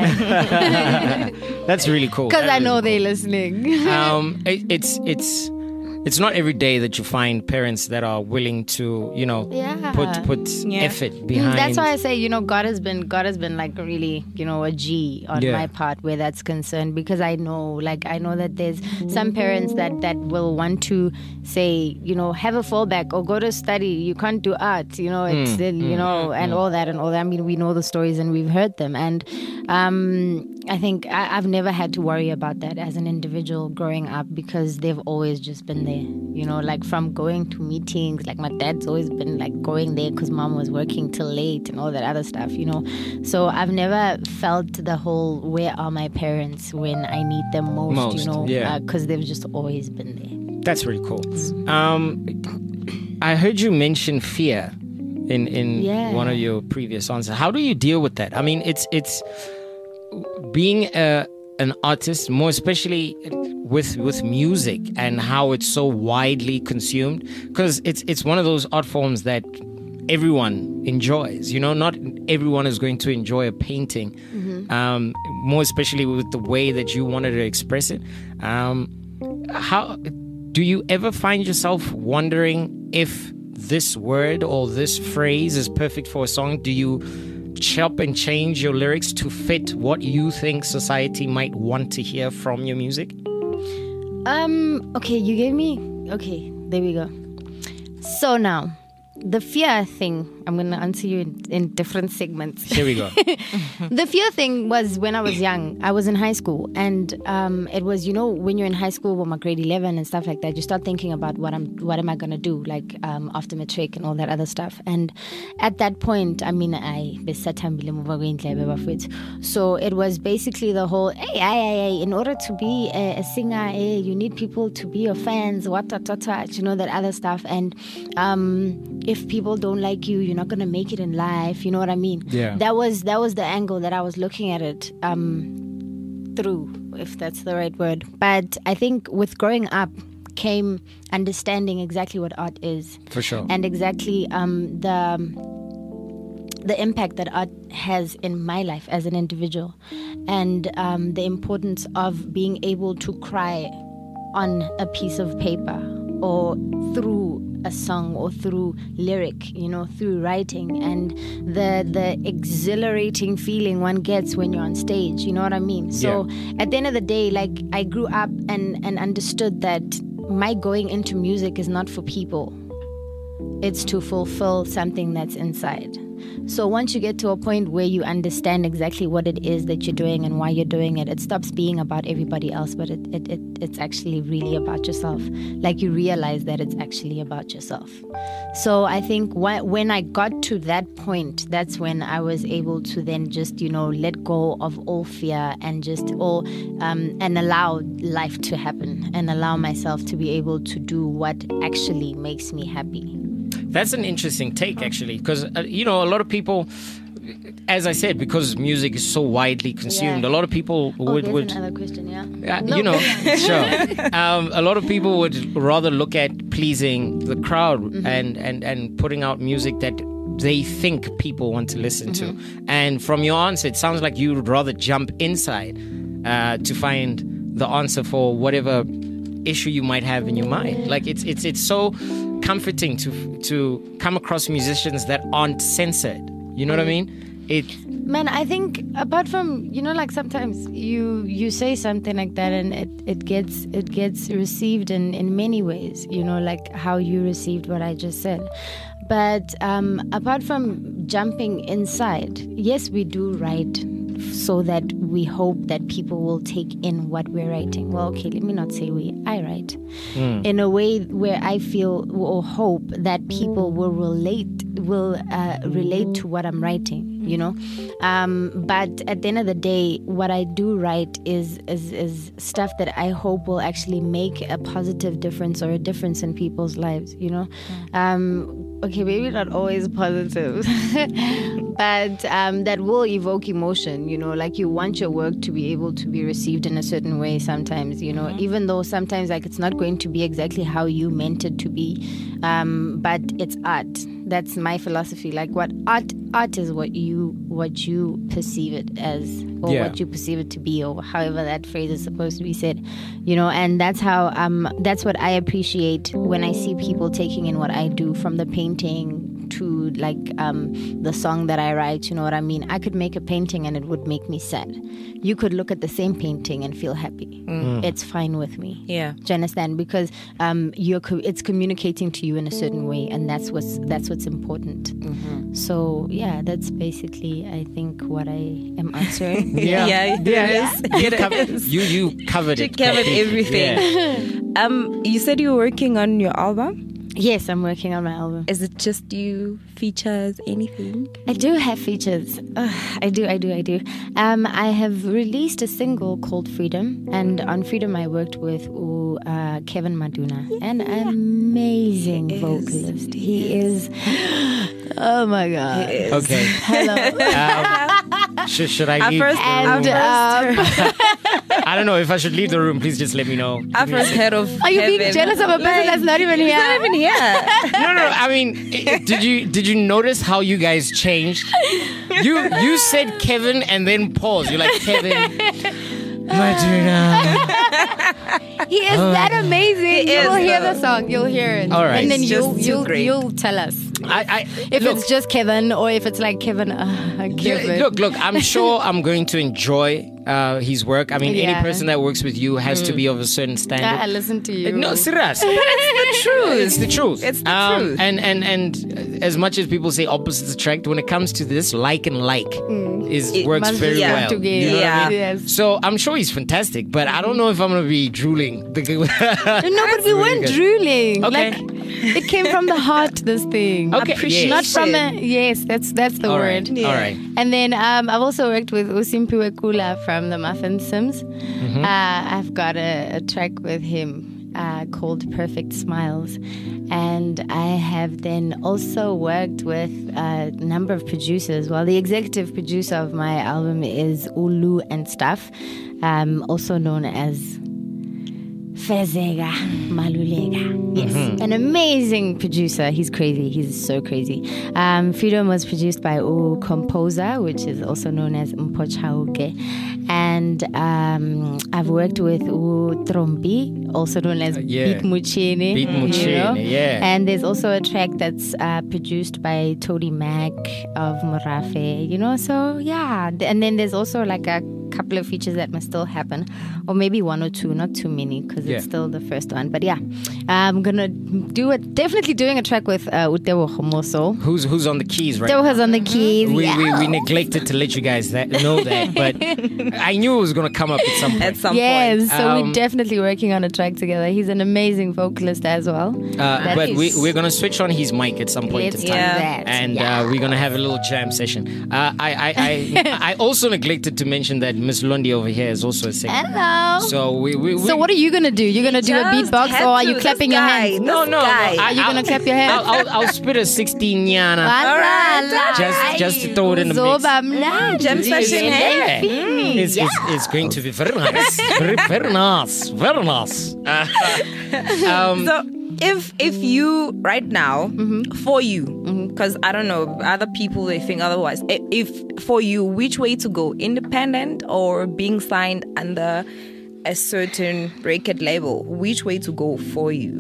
S4: dad.
S2: That's really cool.
S4: Because
S2: That's
S4: I know
S2: really
S4: they're listening.
S2: cool. Um, it, it's it's it's not every day that you find parents that are willing to, you know,
S4: Yeah.
S2: put put
S3: Yeah.
S2: effort behind.
S4: That's why I say, you know, God has been God has been like really, you know, a G on
S2: Yeah.
S4: my part where that's concerned because I know, like, I know that there's some parents that that will want to say, you know, have a fallback or go to study. You can't do art, you know, it's
S2: Mm,
S4: uh, you know, and all that and all that. I mean, we know the stories and we've heard them, and um, I think I, I've never had to worry about that as an individual growing up because they've always just been there, you know, like from going to meetings. Like my dad's always been like going there because mom was working till late and all that other stuff, you know. So I've never felt the whole where are my parents when I need them most,
S2: Most,
S4: you know,
S2: yeah.
S4: because they've just always been there.
S2: That's really cool. Um, I heard you mention fear in in
S4: Yeah.
S2: one of your previous answers. How do you deal with that? I mean, it's it's being a an artist, more especially with with music and how it's so widely consumed, because it's it's one of those art forms that everyone enjoys. You know, not everyone is going to enjoy a painting, um, more especially with the way that you wanted to express it. Um, how do you ever find yourself wondering if this word or this phrase is perfect for a song? Do you chop and change your lyrics to fit what you think society might want to hear from your music?
S4: Um, okay, you gave me, okay, there we go. So now, the fear thing, I'm going to answer you in, in different segments.
S2: Here we go.
S4: The fear thing was when I was young. I was in high school, and um, it was, you know, when you're in high school, when my grade eleven and stuff like that, you start thinking about what I'm, what am I gonna do, like um, after matric and all that other stuff. And at that point, I mean, I so it was basically the whole, hey, hey, hey, in order to be a, a singer, hey, you need people to be your fans, what, ta, ta, ta, you know, that other stuff. And um, if people don't like you, you're not gonna make it in life. You know what I mean?
S2: Yeah.
S4: That was that was the angle that I was looking at it um, through, if that's the right word. But I think with growing up came understanding exactly what art is.
S2: For sure.
S4: And exactly um, the the impact that art has in my life as an individual, and um, the importance of being able to cry on a piece of paper or through a song or through lyric, you know, through writing, and the the exhilarating feeling one gets when you're on stage, you know what I mean? So
S2: Yeah.
S4: at the end of the day, like, I grew up and, and understood that my going into music is not for people. It's to fulfill something that's inside. So once you get to a point where you understand exactly what it is that you're doing and why you're doing it, it stops being about everybody else, but it, it, it it's actually really about yourself. Like, you realize that it's actually about yourself. So I think wh- when I got to that point, that's when I was able to then just, you know, let go of all fear and just all, um, and allow life to happen and allow myself to be able to do what actually makes me happy.
S2: That's an interesting take, actually, because, uh, you know, a lot of people, as I said, because music is so widely consumed,
S4: Yeah.
S2: a lot of people
S4: Oh,
S2: would...
S4: there's
S2: would
S4: another question, yeah?
S2: Uh,
S4: No,
S2: you know,
S4: yeah.
S2: sure. Um, a lot of people would rather look at pleasing the crowd
S4: Mm-hmm.
S2: and, and, and putting out music that they think people want to listen
S4: Mm-hmm.
S2: to. And from your answer, it sounds like you would rather jump inside uh, to find the answer for whatever issue you might have in your mind. Like, it's it's it's so comforting to to come across musicians that aren't censored. You know what I mean? It
S4: Man, I think apart from, you know, like sometimes you you say something like that and it, it gets it gets received in, in many ways, you know, like how you received what I just said. But um, apart from jumping inside, yes, we do write so that we hope that people will take in what we're writing. Well, okay, let me not say we, I write.
S2: Mm.
S4: In a way where I feel or hope that people will relate, will uh, relate to what I'm writing, you know. Um, but at the end of the day, what I do write is, is is stuff that I hope will actually make a positive difference or a difference in people's lives, you know. Um, okay, maybe not always positive, but um, that will evoke emotion, you know, like you want your work to be able to be received in a certain way sometimes, you know, mm-hmm. even though sometimes like it's not going to be exactly how you meant it to be, um, but it's art. That's my philosophy. Like, what art art is what you what you perceive it as, or
S2: Yeah.
S4: what you perceive it to be, or however that phrase is supposed to be said, you know. And that's how um that's what I appreciate when I see people taking in what I do, from the painting to like um the song that I write. You know what I mean? I could make a painting and it would make me sad. You could look at the same painting and feel happy.
S2: Mm.
S4: It's fine with me.
S3: Yeah.
S4: Do you understand? Because um, you're co- it's communicating to you in a certain way, and that's what's that's what's important.
S3: Mm-hmm.
S4: So yeah, that's basically, I think, what I am answering.
S2: yeah
S3: Yeah, it is.
S2: You,
S3: It
S2: covered,
S3: is.
S2: you you covered
S3: You
S2: it.
S3: covered
S2: completely.
S3: everything.
S2: Yeah.
S3: Um, you said you were working on your album.
S4: Yes, I'm working on my album.
S3: Is it just you? Features? Anything?
S4: I do have features. Ugh, I do, I do, I do. Um, I have released a single called Freedom, and on Freedom I worked with ooh, uh, Kevin Maduna, an amazing
S3: He is.
S4: vocalist. He is. Oh my God.
S3: He is.
S2: Okay.
S4: Hello.
S2: Um, should, should I
S3: Our
S2: leave
S3: first,
S2: the
S3: our
S2: room?
S4: And,
S3: first,
S4: um,
S2: I don't know if I should leave the room. Please just let me know.
S3: our
S2: Give me a
S3: first
S2: sec.
S3: head of.
S4: Are you being
S3: heaven.
S4: jealous of a person that's not even
S3: He's
S4: here?
S3: not even here.
S2: No, no. I mean, i- did you did you notice how you guys changed? You you said Kevin and then pause. You're like, Kevin Maduna.
S4: He is that amazing.
S3: He
S4: You
S3: is,
S4: will hear
S3: though.
S4: the song. You'll hear it.
S2: All right.
S4: And then
S3: He's
S4: you'll
S3: just too
S4: you'll
S3: great.
S4: you'll tell us
S2: I, I
S4: if
S2: look,
S4: it's just Kevin or if it's like Kevin. Uh,
S2: yeah,
S4: Kevin.
S2: look, look. I'm sure I'm going to enjoy uh, his work. I mean, any
S4: Yeah.
S2: person that works with you has to be of a certain standard.
S4: I, I listen to you.
S2: No, serious. But
S3: It's the truth.
S2: it's the truth.
S3: It's the
S2: Um,
S3: truth.
S2: And and and as much as people say opposites attract, when it comes to this, like and like is
S3: It
S2: works
S4: must
S2: very
S3: yeah.
S2: well.
S4: together.
S2: You know what I
S3: Yeah.
S2: mean?
S4: Yes.
S2: So I'm sure he's fantastic, but I don't know if I'm gonna be drooling.
S4: No, but we weren't
S2: good.
S4: drooling.
S2: Okay.
S4: Like it came from the heart. This thing.
S2: Okay,
S3: Appreciation.
S2: yes.
S4: Not from a yes. That's that's the
S2: All
S4: word.
S2: right.
S3: Yeah.
S2: All right.
S4: And then um, I've also worked with Usimpiwe Kula from the Muffin Sims.
S2: Mm-hmm.
S4: Uh, I've got a, a track with him uh, called Perfect Smiles. And I have then also worked with a number of producers. Well, the executive producer of my album is Ulu and Stuff, um, also known as Fezega Malulega. Yes, an amazing producer. He's crazy. He's so crazy. Um, Freedom was produced by U Composer, which is also known as Mpochauke. And um, I've worked with U Trombi, also known as
S2: yeah.
S4: Beat Muchene.
S2: Beat
S4: you know?
S2: Muchene, yeah.
S4: And there's also a track that's uh, produced by Tody Mac of Morafe, you know? So, yeah. And then there's also like a couple of features that must still happen, or maybe one or two, not too many, because
S2: Yeah.
S4: it's still the first one. But yeah, I'm gonna do it. Definitely doing a track with uh, Utewo Homoso.
S2: Who's who's on the keys right
S4: Utewo
S2: now?
S4: has on the keys.
S2: We,
S4: yeah.
S2: we, we neglected to let you guys that, know that, but I knew it was going to come up at some point.
S3: At some
S4: Yes,
S3: point.
S4: so
S2: Um,
S4: we're definitely working on a track together. He's an amazing vocalist as well.
S2: Uh,
S4: That
S2: but we,
S4: is-
S2: we're going to switch on his mic at some point
S4: Let's
S2: in
S4: do
S2: time.
S3: Yeah.
S4: that.
S2: And
S4: yeah.
S2: uh, we're going to have a little jam session. Uh, I, I, I, I also neglected to mention that Miss Londi over here is also a singer.
S4: Hello.
S2: So we, we, we
S4: So what are you gonna do? You're gonna do a
S3: Just
S4: beatbox,
S3: had
S4: or are
S3: to.
S4: you
S3: This
S4: clapping your
S3: guy,
S4: hands?
S2: No,
S3: this
S2: no, no.
S3: guy.
S2: I,
S4: Are you
S2: I'll-
S4: gonna clap your hands?
S2: I'll, I'll, I'll spit a sixteen yana.
S3: right.
S2: Just, just to throw it in the mix.
S4: Zoba mnandi.
S3: Jam session,
S2: Yeah.
S3: hey?
S2: It's, it's, it's going to be very nice. Very, very nice. Very nice. Uh, um,
S3: So if if you right now
S4: Mm-hmm.
S3: for you, because I don't know, other people they think otherwise. I- If for you, which way to go, independent or being signed under a certain record label? Which way to go for you?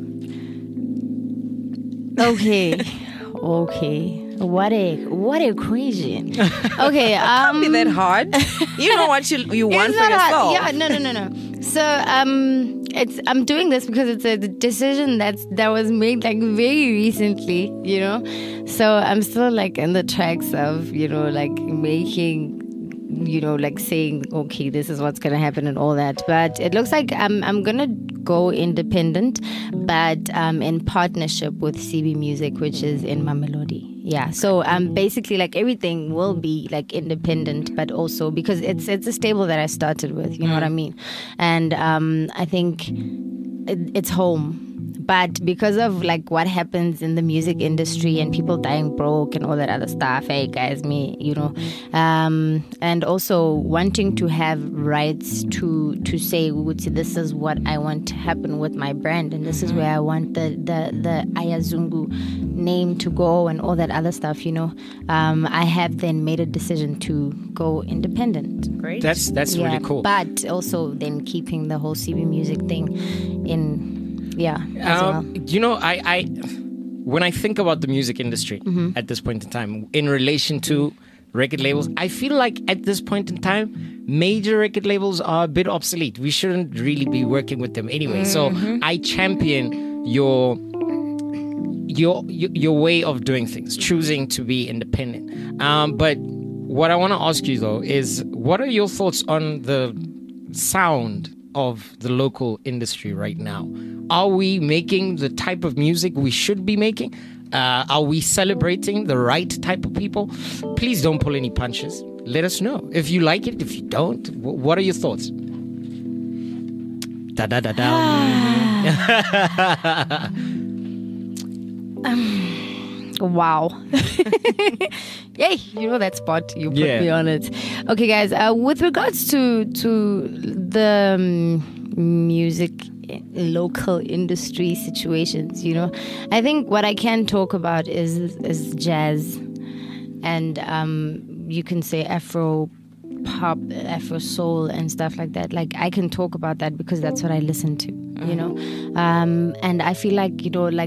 S4: Okay. Okay. What a what a crazy. Okay. Um
S3: Be that hard? You know what you you want
S4: it's
S3: for
S4: not hard.
S3: yourself.
S4: Yeah, no, no, no, no. So um, it's I'm doing this because it's a decision that's that was made like very recently, you know. So I'm still like in the tracks of you know like making, you know, like saying okay, this is what's gonna happen and all that. But it looks like I'm I'm gonna go independent, but um, in partnership with C B Music, which is in Mamelodi. Yeah, so um, basically, like everything will be like independent, but also because it's it's a stable that I started with. You know what I mean? And um, I think it, it's home. But because of like what happens in the music industry and people dying broke and all that other stuff, hey guys, me, you know, um, and also wanting to have rights to to say, this is what I want to happen with my brand, and this is where I want the the the Ayazungu name to go and all that other stuff, you know. Um, I have then made a decision to go independent.
S3: Great.
S2: that's that's
S4: Yeah,
S2: really cool.
S4: But also then keeping the whole C B Music thing in. Yeah, as well.
S2: Um, you know, I, I when I think about the music industry
S4: Mm-hmm.
S2: at this point in time, in relation to record labels, I feel like at this point in time, major record labels are a bit obsolete. We shouldn't really be working with them anyway.
S4: Mm-hmm.
S2: So I champion your your your your way of doing things, choosing to be independent. Um, but what I want to ask you though is, what are your thoughts on the sound of the local industry right now? Are we making the type of music we should be making? Uh, are we celebrating the right type of people? Please don't pull any punches. Let us know if you like it. If you don't, w- what are your thoughts? Da da da da.
S4: Wow. Yay, you know that spot. You put
S2: Yeah.
S4: me on it. Okay, guys, uh, with regards to to the um, music local industry situations, you know, I think what I can talk about is is jazz and um, you can say Afro pop, Afro soul and stuff like that. Like I can talk about that because that's what I listen to, you know. Um, and I feel like, you know, like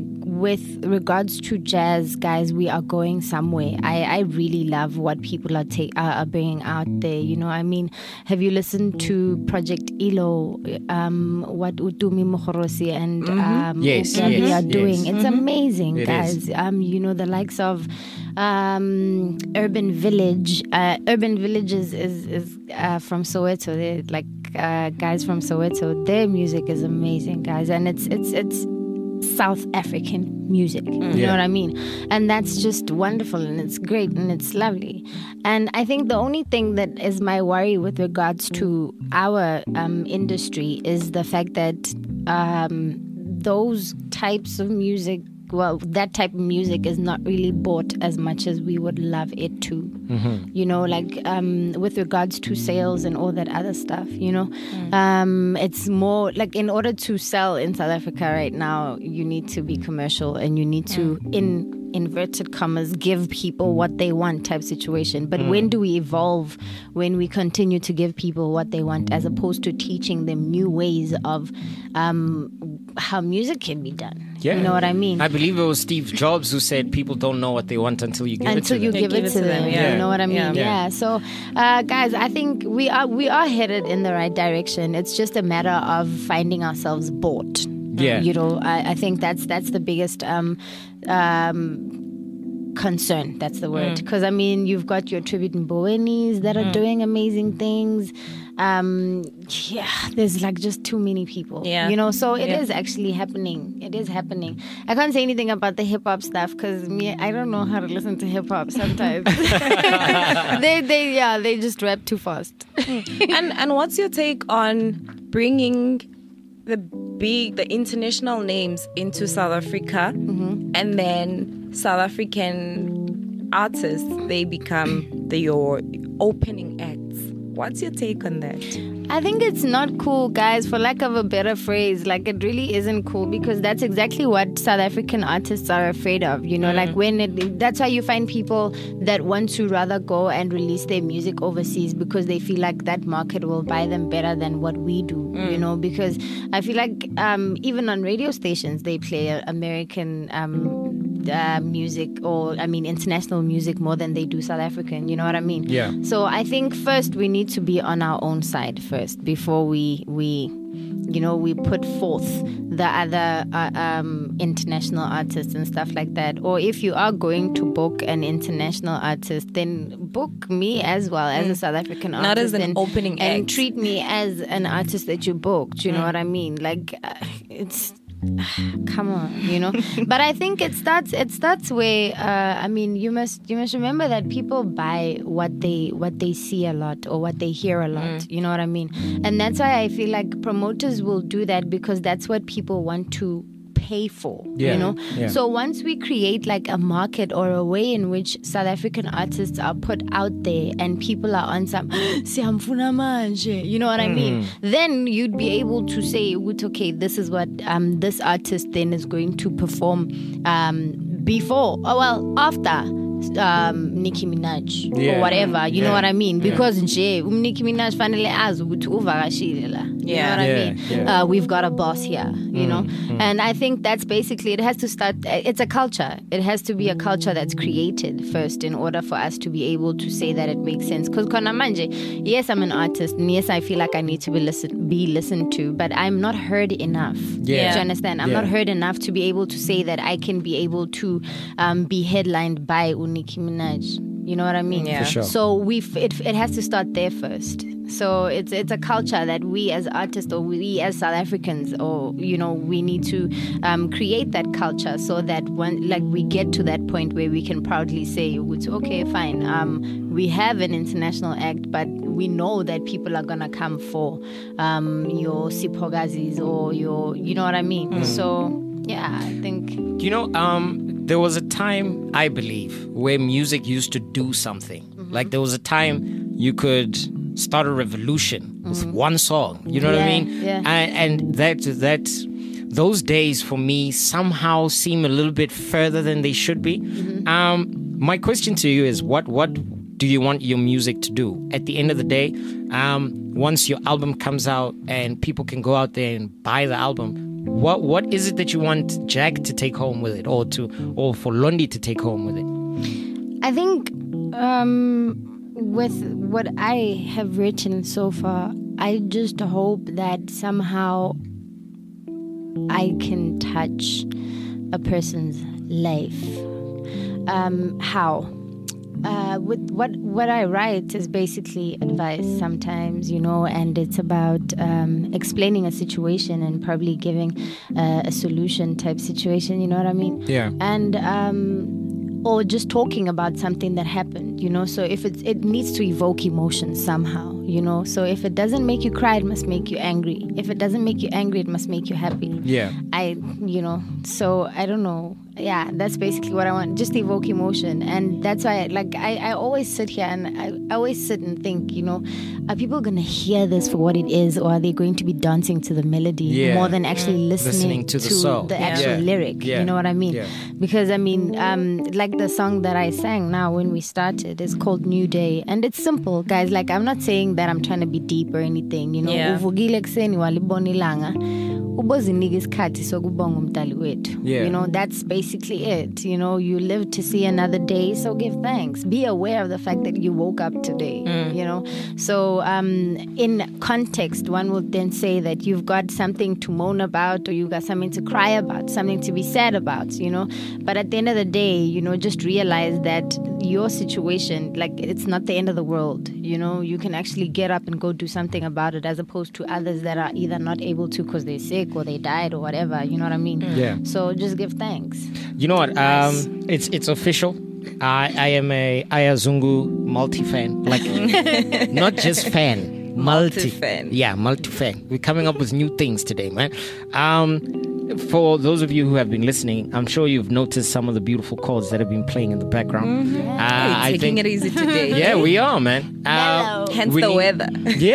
S4: with regards to jazz, guys, we are going somewhere. I, I really love what people are, ta- are are bringing out there. You know, I mean, have you listened to Project Elo? Um, what Utumi Mohorosi and um,
S2: Yes,
S4: Ugali
S2: yes,
S4: are doing?
S2: yes.
S4: It's amazing,
S2: It
S4: guys.
S2: is.
S4: Um, you know, the likes of um, Urban Village. Uh, Urban Village is is, is uh, from Soweto. They're like uh, guys from Soweto. Their music is amazing, guys, and it's it's it's South African music. You
S2: Yeah.
S4: know what I mean? And that's just wonderful, and it's great, and it's lovely. And I think the only thing that is my worry with regards to our um, industry is the fact that um, those types of music, well, that type of music is not really bought as much as we would love it to.
S2: Mm-hmm.
S4: You know, like um, with regards to sales and all that other stuff, you know, um, it's more like in order to sell in South Africa right now, you need to be commercial and you need to, in inverted commas, give people what they want type situation. But when do we evolve when we continue to give people what they want as opposed to teaching them new ways of um, how music can be done?
S2: Yeah.
S4: You know what I mean?
S2: I believe it was Steve Jobs who said people don't know what they want until you give
S4: Until
S2: it to
S4: you
S2: them.
S4: give, it to them,
S3: yeah.
S4: you know what I mean?
S3: Yeah.
S4: Yeah.
S2: Yeah.
S4: So, uh, guys, I think we are we are headed in the right direction. It's just a matter of finding ourselves bought.
S2: Yeah.
S4: You know, I, I think that's that's the biggest um, um, concern. That's the word. Because I mean, you've got your tribute and Bowenis that are doing amazing things. Um, yeah, there's like just too many people.
S3: Yeah.
S4: You know, so it
S3: Yeah.
S4: is actually happening. It is happening. I can't say anything about the hip hop stuff because me, I don't know how to listen to hip hop sometimes. they, they, yeah, they just rap too fast.
S3: and and what's your take on bringing the big, the international names into South Africa, and then South African artists, they become the your opening acts? What's your take on that?
S4: I think it's not cool, guys, for lack of a better phrase. Like, it really isn't cool because that's exactly what South African artists are afraid of. You know, like when it, that's why you find people that want to rather go and release their music overseas because they feel like that market will buy them better than what we do, you know, because I feel like um, even on radio stations, they play uh, American um, uh, music or, I mean, international music more than they do South African. You know what I mean?
S2: Yeah.
S4: So I think first we need to be on our own side first before we we you know we put forth the other uh, um, international artists and stuff like that. Or if you are going to book an international artist, then book me as well as a South African artist.
S3: Not as an
S4: and,
S3: opening
S4: and
S3: act.
S4: treat me as an artist that you booked. You know what I mean? Like uh, it's. Come on, you know. But I think it starts. It starts where uh, I mean, you must you must remember that people buy what they what they see a lot or what they hear a lot. You know what I mean? And that's why I feel like promoters will do that because that's what people want to pay for.
S2: Yeah,
S4: You know.
S2: yeah.
S4: So once we create like a market or a way in which South African artists are put out there and people are on some, "Siyamfuna manje," you know what I mean? Then you'd be able to say, okay, this is what um, this artist then is going to perform um, before, or well, after um, Nicki Minaj
S2: Yeah.
S4: or whatever. You know
S2: Yeah.
S4: what I mean?
S2: Yeah.
S4: Because nje, um, Nicki Minaj finally asked ukuthi uvakashile la. You know
S3: Yeah.
S4: what I
S2: Yeah,
S4: mean?
S2: yeah.
S4: Uh, we've got a boss here, you know? And I think that's basically, it has to start, it's a culture. It has to be a culture that's created first in order for us to be able to say that it makes sense. Because manje, yes, I'm an artist, and yes, I feel like I need to be, listen, be listened to, but I'm not heard enough.
S2: Yeah.
S4: Do you understand? I'm
S2: Yeah.
S4: not heard enough to be able to say that I can be able to um, be headlined by Nicki Minaj. You know what I mean?
S3: Yeah. For
S2: sure.
S4: So we it it has to start there first. So it's it's a culture that we as artists or we as South Africans or you know we need to um, create that culture so that when like we get to that point where we can proudly say, okay, fine, um, we have an international act, but we know that people are gonna come for um, your Sipogazis or your you know what I mean. So yeah, I think.
S2: You know, um, there was a time, I believe, where music used to do something. Like there was a time you could start a revolution with one song. You know what I
S4: Yeah,
S2: mean?
S4: yeah.
S2: And, and that that those days for me somehow seem a little bit further than they should be. Um, my question to you is, what what do you want your music to do? At the end of the day, um, once your album comes out and people can go out there and buy the album, what what is it that you want Jack to take home with it, or to or for Londi to take home with it?
S4: I think um, with what I have written so far, I just hope that somehow I can touch a person's life. Um, how? Uh, with what what I write is basically advice sometimes, you know, and it's about um, explaining a situation and probably giving uh, a solution type situation. You know what I mean?
S2: Yeah.
S4: And um, or just talking about something that happened, you know. So if it's it needs to evoke emotion somehow, you know. So if it doesn't make you cry, it must make you angry. If it doesn't make you angry, it must make you happy.
S2: Yeah.
S4: I, you know. So I don't know. Yeah, that's basically what I want. Just evoke emotion. And that's why, like, I, I always sit here and I, I always sit and think, you know, are people going to hear this for what it is, or are they going to be dancing to the melody
S2: Yeah.
S4: more than actually listening,
S2: Listening to the song.
S4: the
S2: Yeah.
S4: actual
S2: Yeah.
S4: lyric?
S2: Yeah.
S4: You know what I mean?
S2: Yeah.
S4: Because, I mean, um, like the song that I sang now when we started is called New Day. And it's simple, guys. Like, I'm not saying that I'm trying to be deep or anything, you know.
S3: Yeah.
S4: Uvugile kuseni walibona ilanga. Ubozinika isikhathi sokubonga umdali wethu.
S2: Yeah.
S4: You know, that's basically it. You know, you live to see another day, so give thanks. Be aware of the fact that you woke up today, you know. So um, in context, one would then say that you've got something to moan about, or you've got something to cry about, something to be sad about, you know. But at the end of the day, you know, just realize that your situation, like, it's not the end of the world, you know. You can actually get up and go do something about it, as opposed to others that are either not able to because they're sick or they died or whatever, you know what I mean?
S2: Yeah.
S4: So just give thanks.
S2: You know what? Um, it's it's official. I I am a Ayazungu multi fan, like not just fan, multi
S3: Multi-fan.
S2: Yeah, multi fan. We're coming up with new things today, man. Um, for those of you who have been listening, I'm sure you've noticed some of the beautiful chords that have been playing in the background. Uh, I
S3: Taking
S2: think,
S3: it easy today.
S2: yeah, we are, man. Uh,
S3: Hence
S2: we
S3: the
S2: need-
S3: weather.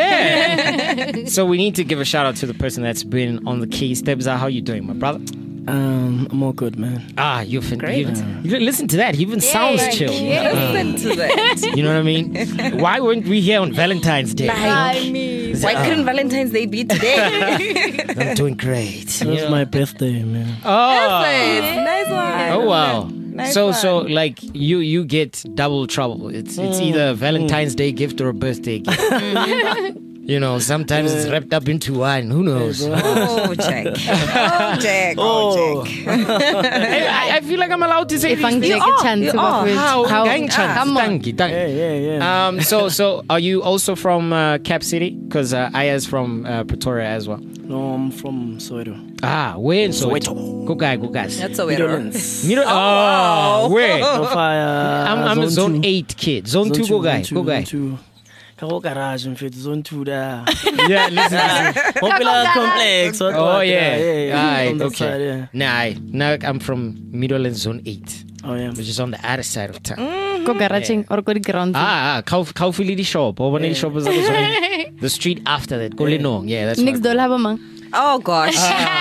S2: Yeah. So we need to give a shout out to the person that's been on the keys. Debza, how you doing, my brother?
S5: Um, I'm all good, man.
S2: Ah, you're fin-
S3: Great.
S2: You, you listen to that. He even sounds chill.
S3: Listen to that.
S2: You know what I mean? Why weren't we here on Valentine's Day?
S3: Like, why couldn't Valentine's Day be today?
S2: I'm doing great.
S5: It
S2: you
S5: was
S2: know?
S5: my birthday, man.
S2: Oh,
S3: Nice one.
S2: oh wow.
S3: Nice
S2: so
S3: one.
S2: so like you you get double trouble. It's it's either a Valentine's Day gift or a birthday gift. You know, sometimes it's wrapped up into wine. Who knows?
S3: Oh, Jack. Oh, Jack. Oh, Jack.
S2: I, I feel like I'm allowed to say
S4: If
S2: these
S4: I'm
S2: things.
S4: taking a chance
S3: you
S4: about
S3: are.
S4: it,
S2: How?
S4: how-
S2: Gang chance.
S4: come on.
S2: Thank you, thank you.
S5: Yeah, yeah, yeah.
S2: Um, so, so are you also from uh, Cap City? Because uh, Aya's from uh, Pretoria as well.
S5: no, I'm from Soweto.
S2: Ah, where in Soweto?
S5: Soweto.
S2: Go guy, go guys.
S3: That's a weird one.
S5: Midlands.
S2: Miro- oh, where?
S5: So far, uh,
S2: I'm, I'm a zone
S5: two.
S2: eight kid. Zone,
S5: Zone
S2: two,
S5: two,
S2: go guy,
S5: zone two,
S2: go guy.
S5: zone two. Karo garage, in fact, zone two there.
S2: Yeah, listen, listen.
S5: Popular complex. what-
S2: Oh
S5: what,
S2: yeah,
S5: yeah, yeah.
S2: Alright,
S5: On that
S2: okay.
S5: side, yeah.
S2: Nah, now I'm from Midlands Zone eight,
S5: Oh yeah.
S2: which is on the other side of town.
S4: Go garaging or go to ground.
S2: Ah, ah, Kau Kaufili the shop. Or one of the shops the street after that. Go Lenong. Yeah, that's
S4: Next
S2: what-
S4: door, have a man.
S3: Oh, gosh.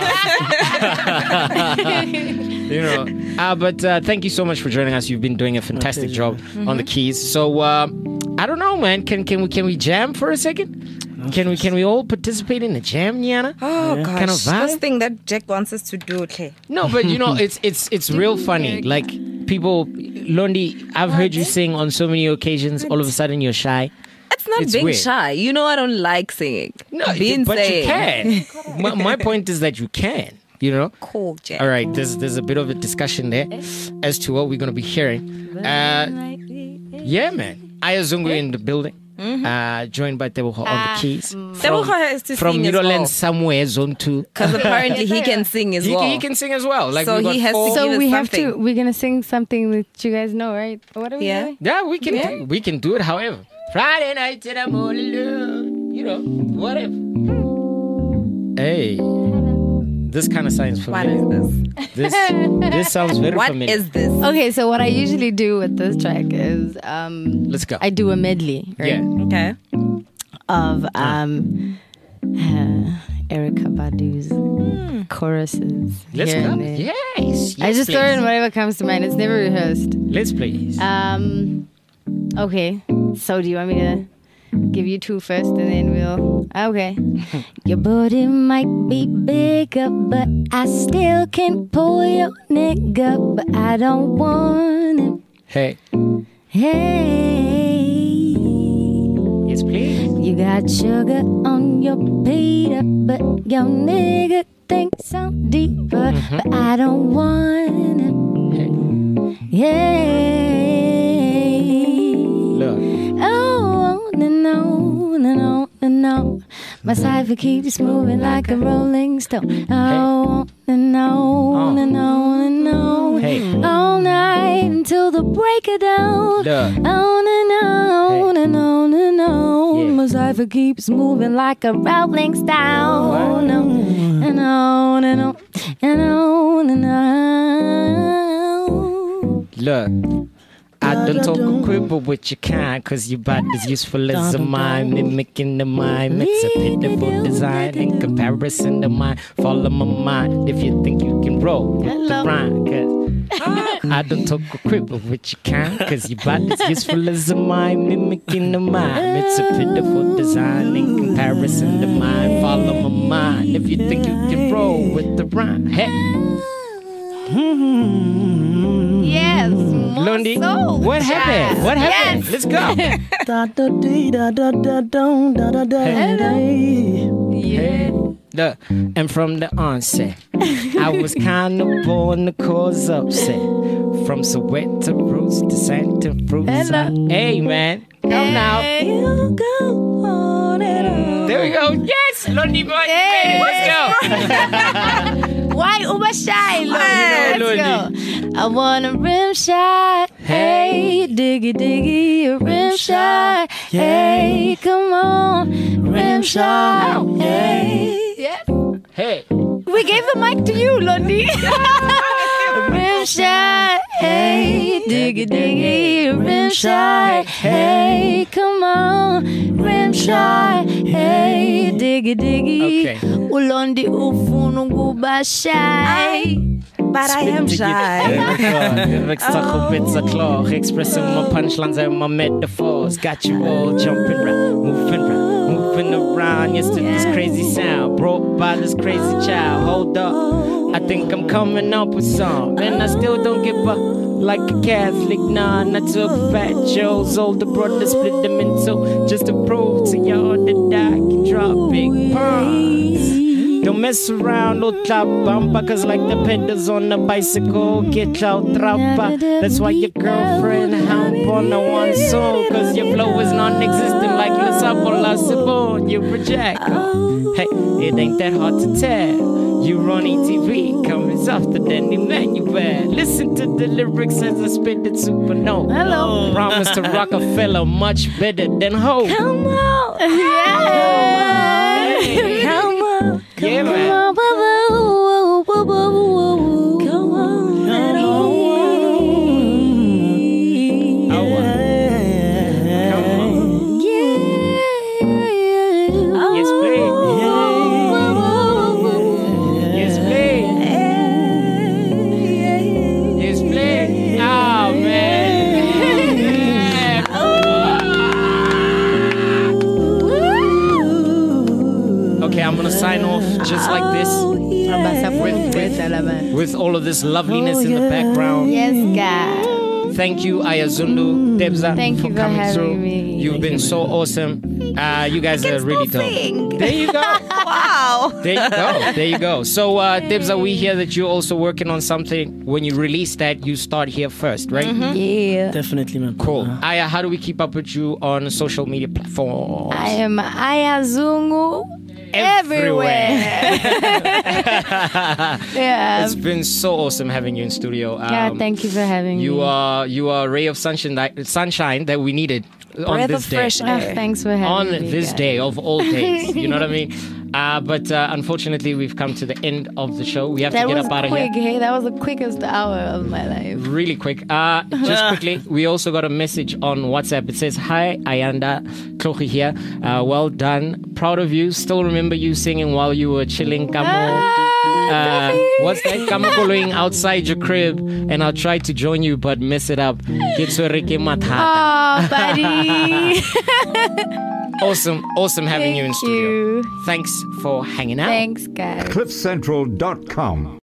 S2: you know. Uh, but uh, thank you so much for joining us. You've been doing a fantastic job on the keys. So uh, I don't know, man. Can can we can we jam for a second? Can we can we all participate in the jam, Niana?
S3: Oh, gosh.
S2: Kind of vibe?
S3: First thing that Jack wants us to do, okay?
S2: No, but you know, it's it's it's real funny. Like people, Londi, I've heard you sing on so many occasions. All of a sudden, you're shy.
S3: It's not
S2: It's
S3: being
S2: weird.
S3: shy. You know I don't like singing.
S2: No,
S3: being
S2: but
S3: saying.
S2: you can. my, my point is that you can. You know.
S3: Cool, Jack.
S2: All right. There's there's a bit of a discussion there as to what we're gonna be hearing. Uh, yeah, man. Ayazungu in the building. Uh, joined by Teboho on the keys.
S3: Teboho has to
S2: from
S3: sing as
S2: Middleland
S3: well.
S2: somewhere, zone two.
S3: Because apparently he can sing as
S2: He,
S3: well.
S2: he can sing as well. Like
S3: So
S2: we got
S3: he has to
S2: four-
S3: give
S4: So
S3: us
S4: we have to.
S3: something.
S4: We're gonna sing something that you guys know, right? What are we
S3: Yeah.
S4: doing?
S2: Yeah, we can we can do it. However, Friday night and I'm all alone. You know, whatever. Hey, this kind of sounds
S3: What
S2: familiar.
S3: is this?
S2: This this sounds very
S3: What
S2: familiar.
S3: is this?
S4: Okay, so what I usually do with this track is um,
S2: Let's go.
S4: I do a medley, right?
S2: Yeah.
S3: Okay.
S4: Of um, uh, Erica Badu's choruses.
S2: Let's
S4: here
S2: go.
S4: and there.
S2: Yes.
S4: I
S2: yes,
S4: just throw
S2: please.
S4: in whatever comes to mind. It's never rehearsed.
S2: Let's please.
S4: Um, okay. So do you want me to give you two first, and then we'll. Okay. Your booty might be bigger, but I still can pull your nigga, but I don't want it.
S2: Hey.
S4: Hey.
S2: Yes, please.
S4: You got sugar on your Peter, but your nigga thinks I'm deeper,
S2: Mm-hmm.
S4: but I don't want it. Yeah.
S2: Look.
S4: Oh, no, no, no, no, no, no. My cipher keeps moving like a rolling stone. Oh, no, no, no, no, no.
S2: Hey.
S4: All night until the break of dawn.
S2: Look.
S4: Oh, no, no, no, no, no, no.
S2: Yeah.
S4: My cipher keeps moving like a rolling stone.
S2: What?
S4: No, no, no, no, no, no, no, no.
S2: Look. I don't talk a quibble with your kind, cause your body's useful as a mind, mimicking the mind, makes a pitiful design in comparison to mine. Follow my mind if you think you can roll with the rhyme, cause I don't talk a quibble with your kind, cause your body's useful as a mind, mimicking the mind, it's a pitiful design in comparison to mine. Follow my mind if you think you can roll with the rhyme. Hey.
S4: Yes, more
S2: Lundi,
S4: so.
S2: what happened? What happened?
S4: Yes.
S2: Let's go.
S5: Da da dee da da da dong da da da day.
S2: Hey, look, and from the onset, I was kind of born to cause upset. From Soweto roots to Santa Cruz. Hey, man, come now.
S4: You go on and on.
S2: There we go. Yes, Lundi boy, you made it. Let's go.
S4: Why Uber shy? Look,
S2: know,
S4: let's go. I want a rim shot. Hey, diggy diggy, a rim shot. Hey, come on, rim shot. Hey, yes.
S2: Hey,
S4: We gave the mic to you, Lundi. Rim shot. Hey, diggy diggy, rim shot. Hey, come on, rim shot. Hey, diggy diggy.
S2: Okay.
S4: Ulondi ufunu kuba shy.
S3: But I am shy.
S2: Extra bits of cloth, expressing my punchlines and my metaphors. Got you all jumping round, moving round, moving around. Yes, to this crazy sound brought by this crazy child. Hold up, I think I'm coming up with some, and I still don't give up. Like a Catholic nun, I took Fat Joe's older brother, split them in two, just to prove to y'all that I can drop big puns. Don't mess around, no top bumper, cause like the pedals on the bicycle, get out trappa. That's why your girlfriend hump on the one song, cause your flow is non-existent like La Sabola Sabon, you reject. Hey, it ain't that hard to tell. You run E T V, coming softer than Emmanuel. Listen to the lyrics as I spit it supernova.
S4: Hello.
S2: Promise to Rockefeller, much better than Hope.
S4: Come on. Yeah. Come on.
S2: Yeah, man.
S4: Come on. Come on.
S2: Oh, wow. Come on. Yes, please. Yes, please. Yes, please. Oh, man. Okay, I'm gonna sign off just like this. With, with, with all of this loveliness in the background.
S4: Yes, God.
S2: Thank you, Ayazundu, Debza,
S4: Thank
S2: for
S4: you for
S2: coming
S4: having
S2: through.
S4: me.
S2: You've been so awesome. Uh, you guys are really dope.
S3: sing.
S2: There you go.
S3: Wow.
S2: There you go. There you go. So, uh, Debza, we hear that you're also working on something. When you release that, you start here first, right?
S4: Yeah.
S5: Definitely, man.
S2: Cool. Aya, how do we keep up with you on social media platforms?
S4: I am Ayazungu everywhere. Yeah.
S2: It's been so awesome having you in studio. Um,
S4: Yeah, thank you for having
S2: You
S4: me.
S2: are you are a ray of sunshine that, sunshine that we needed on
S3: Breath
S2: this
S3: of
S2: day.
S3: fresh
S4: Oh,
S3: air.
S4: thanks for having
S2: On
S4: me.
S2: this
S4: guys.
S2: day of all days, you know what I mean? Uh, but uh, unfortunately, we've come to the end of the show. We have
S4: That
S2: to get
S4: was
S2: up out of
S4: quick,
S2: here
S4: hey? That was the quickest hour of my life.
S2: really quick. Uh, just quickly, we also got a message on WhatsApp. It says, "Hi, Ayanda, Klochi here. Uh, well done. Proud of you. Still remember you singing while you were chilling. Kamo." Uh, what's that? Come following outside your crib, and I'll try to join you, but mess it up. Ke tshwere ke mathata.
S4: Oh, buddy.
S2: Awesome, awesome having
S4: Thank
S2: you in studio.
S4: you.
S2: Thanks for hanging out.
S4: Thanks, guys.
S6: cliff central dot com